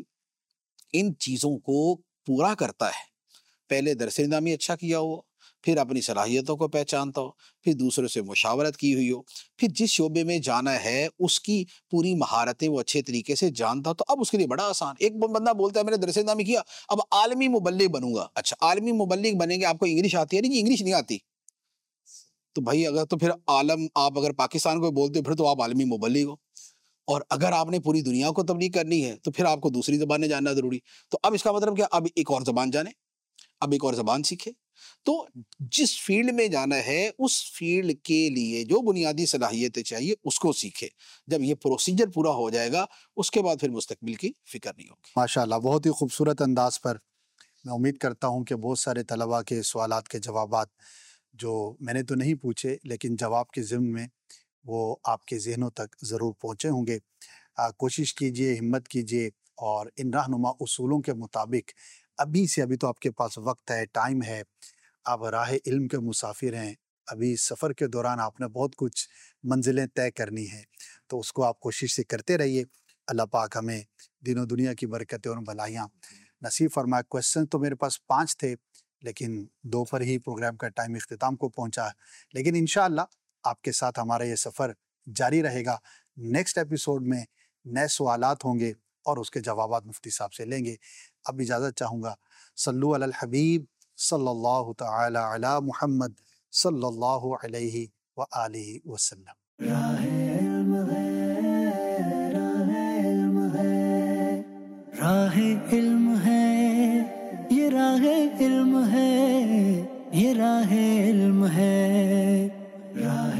ان چیزوں کو پورا کرتا ہے، پہلے درس نظامی اچھا کیا ہو، پھر اپنی صلاحیتوں کو پہچانتا ہو، پھر دوسروں سے مشاورت کی ہوئی ہو، پھر جس شعبے میں جانا ہے اس کی پوری مہارتیں وہ اچھے طریقے سے جانتا ہو، تو اب اس کے لیے بڑا آسان. ایک بندہ بولتا ہے میں نے درس نظامی کیا، اب عالمی مبلغ بنوں گا. اچھا عالمی مبلغ بنیں گے، آپ کو انگلش آتی ہے؟ نہیں، انگلش نہیں آتی. تو بھائی اگر تو پھر عالم آپ اگر پاکستان کو بولتے ہو پھر تو آپ عالمی مبلغ ہو، اور اگر آپ نے پوری دنیا کو تبلیغ کرنی ہے تو پھر آپ کو دوسری زبانیں جاننا ضروری. تو اب اس کا مطلب کیا، اب ایک اور زبان جانے، اب ایک اور زبان سیکھے. تو جس فیلڈ میں جانا ہے اس فیلڈ کے لیے جو بنیادی صلاحیتیں چاہیے اس کو سیکھے. جب یہ پروسیجر پورا ہو جائے گا اس کے بعد پھر مستقبل کی فکر نہیں ہوگی. ماشاءاللہ، بہت ہی خوبصورت انداز پر. میں امید کرتا ہوں کہ بہت سارے طلباء کے سوالات کے جوابات جو میں نے تو نہیں پوچھے لیکن جواب کے ضمن میں وہ آپ کے ذہنوں تک ضرور پہنچے ہوں گے. آ, کوشش کیجئے، ہمت کیجئے اور ان رہنما اصولوں کے مطابق ابھی سے، ابھی تو آپ کے پاس وقت ہے، ٹائم ہے، آپ راہ علم کے مسافر ہیں، ابھی سفر کے دوران آپ نے بہت کچھ منزلیں طے کرنی ہیں، تو اس کو آپ کوشش سے کرتے رہیے. اللہ پاک ہمیں دین و دنیا کی برکتیں اور بھلائیاں نصیب فرمائے. کویسچن تو میرے پاس پانچ تھے لیکن دو پر ہی پروگرام کا ٹائم اختتام کو پہنچا ہے، لیکن انشاءاللہ آپ کے ساتھ ہمارا یہ سفر جاری رہے گا. نیکسٹ ایپیسوڈ میں نئے سوالات ہوں گے اور اس کے جوابات مفتی صاحب سے لیں گے. اب اجازت چاہوں گا. صلو علی الحبیب صلی اللہ تعالی علی محمد صلی اللہ علیہ وآلہ وسلم. راہ علم ہے، راہ علم ہے، راہ علم ہے، یہ راہ علم ہے، یہ راہ علم ہے. راہ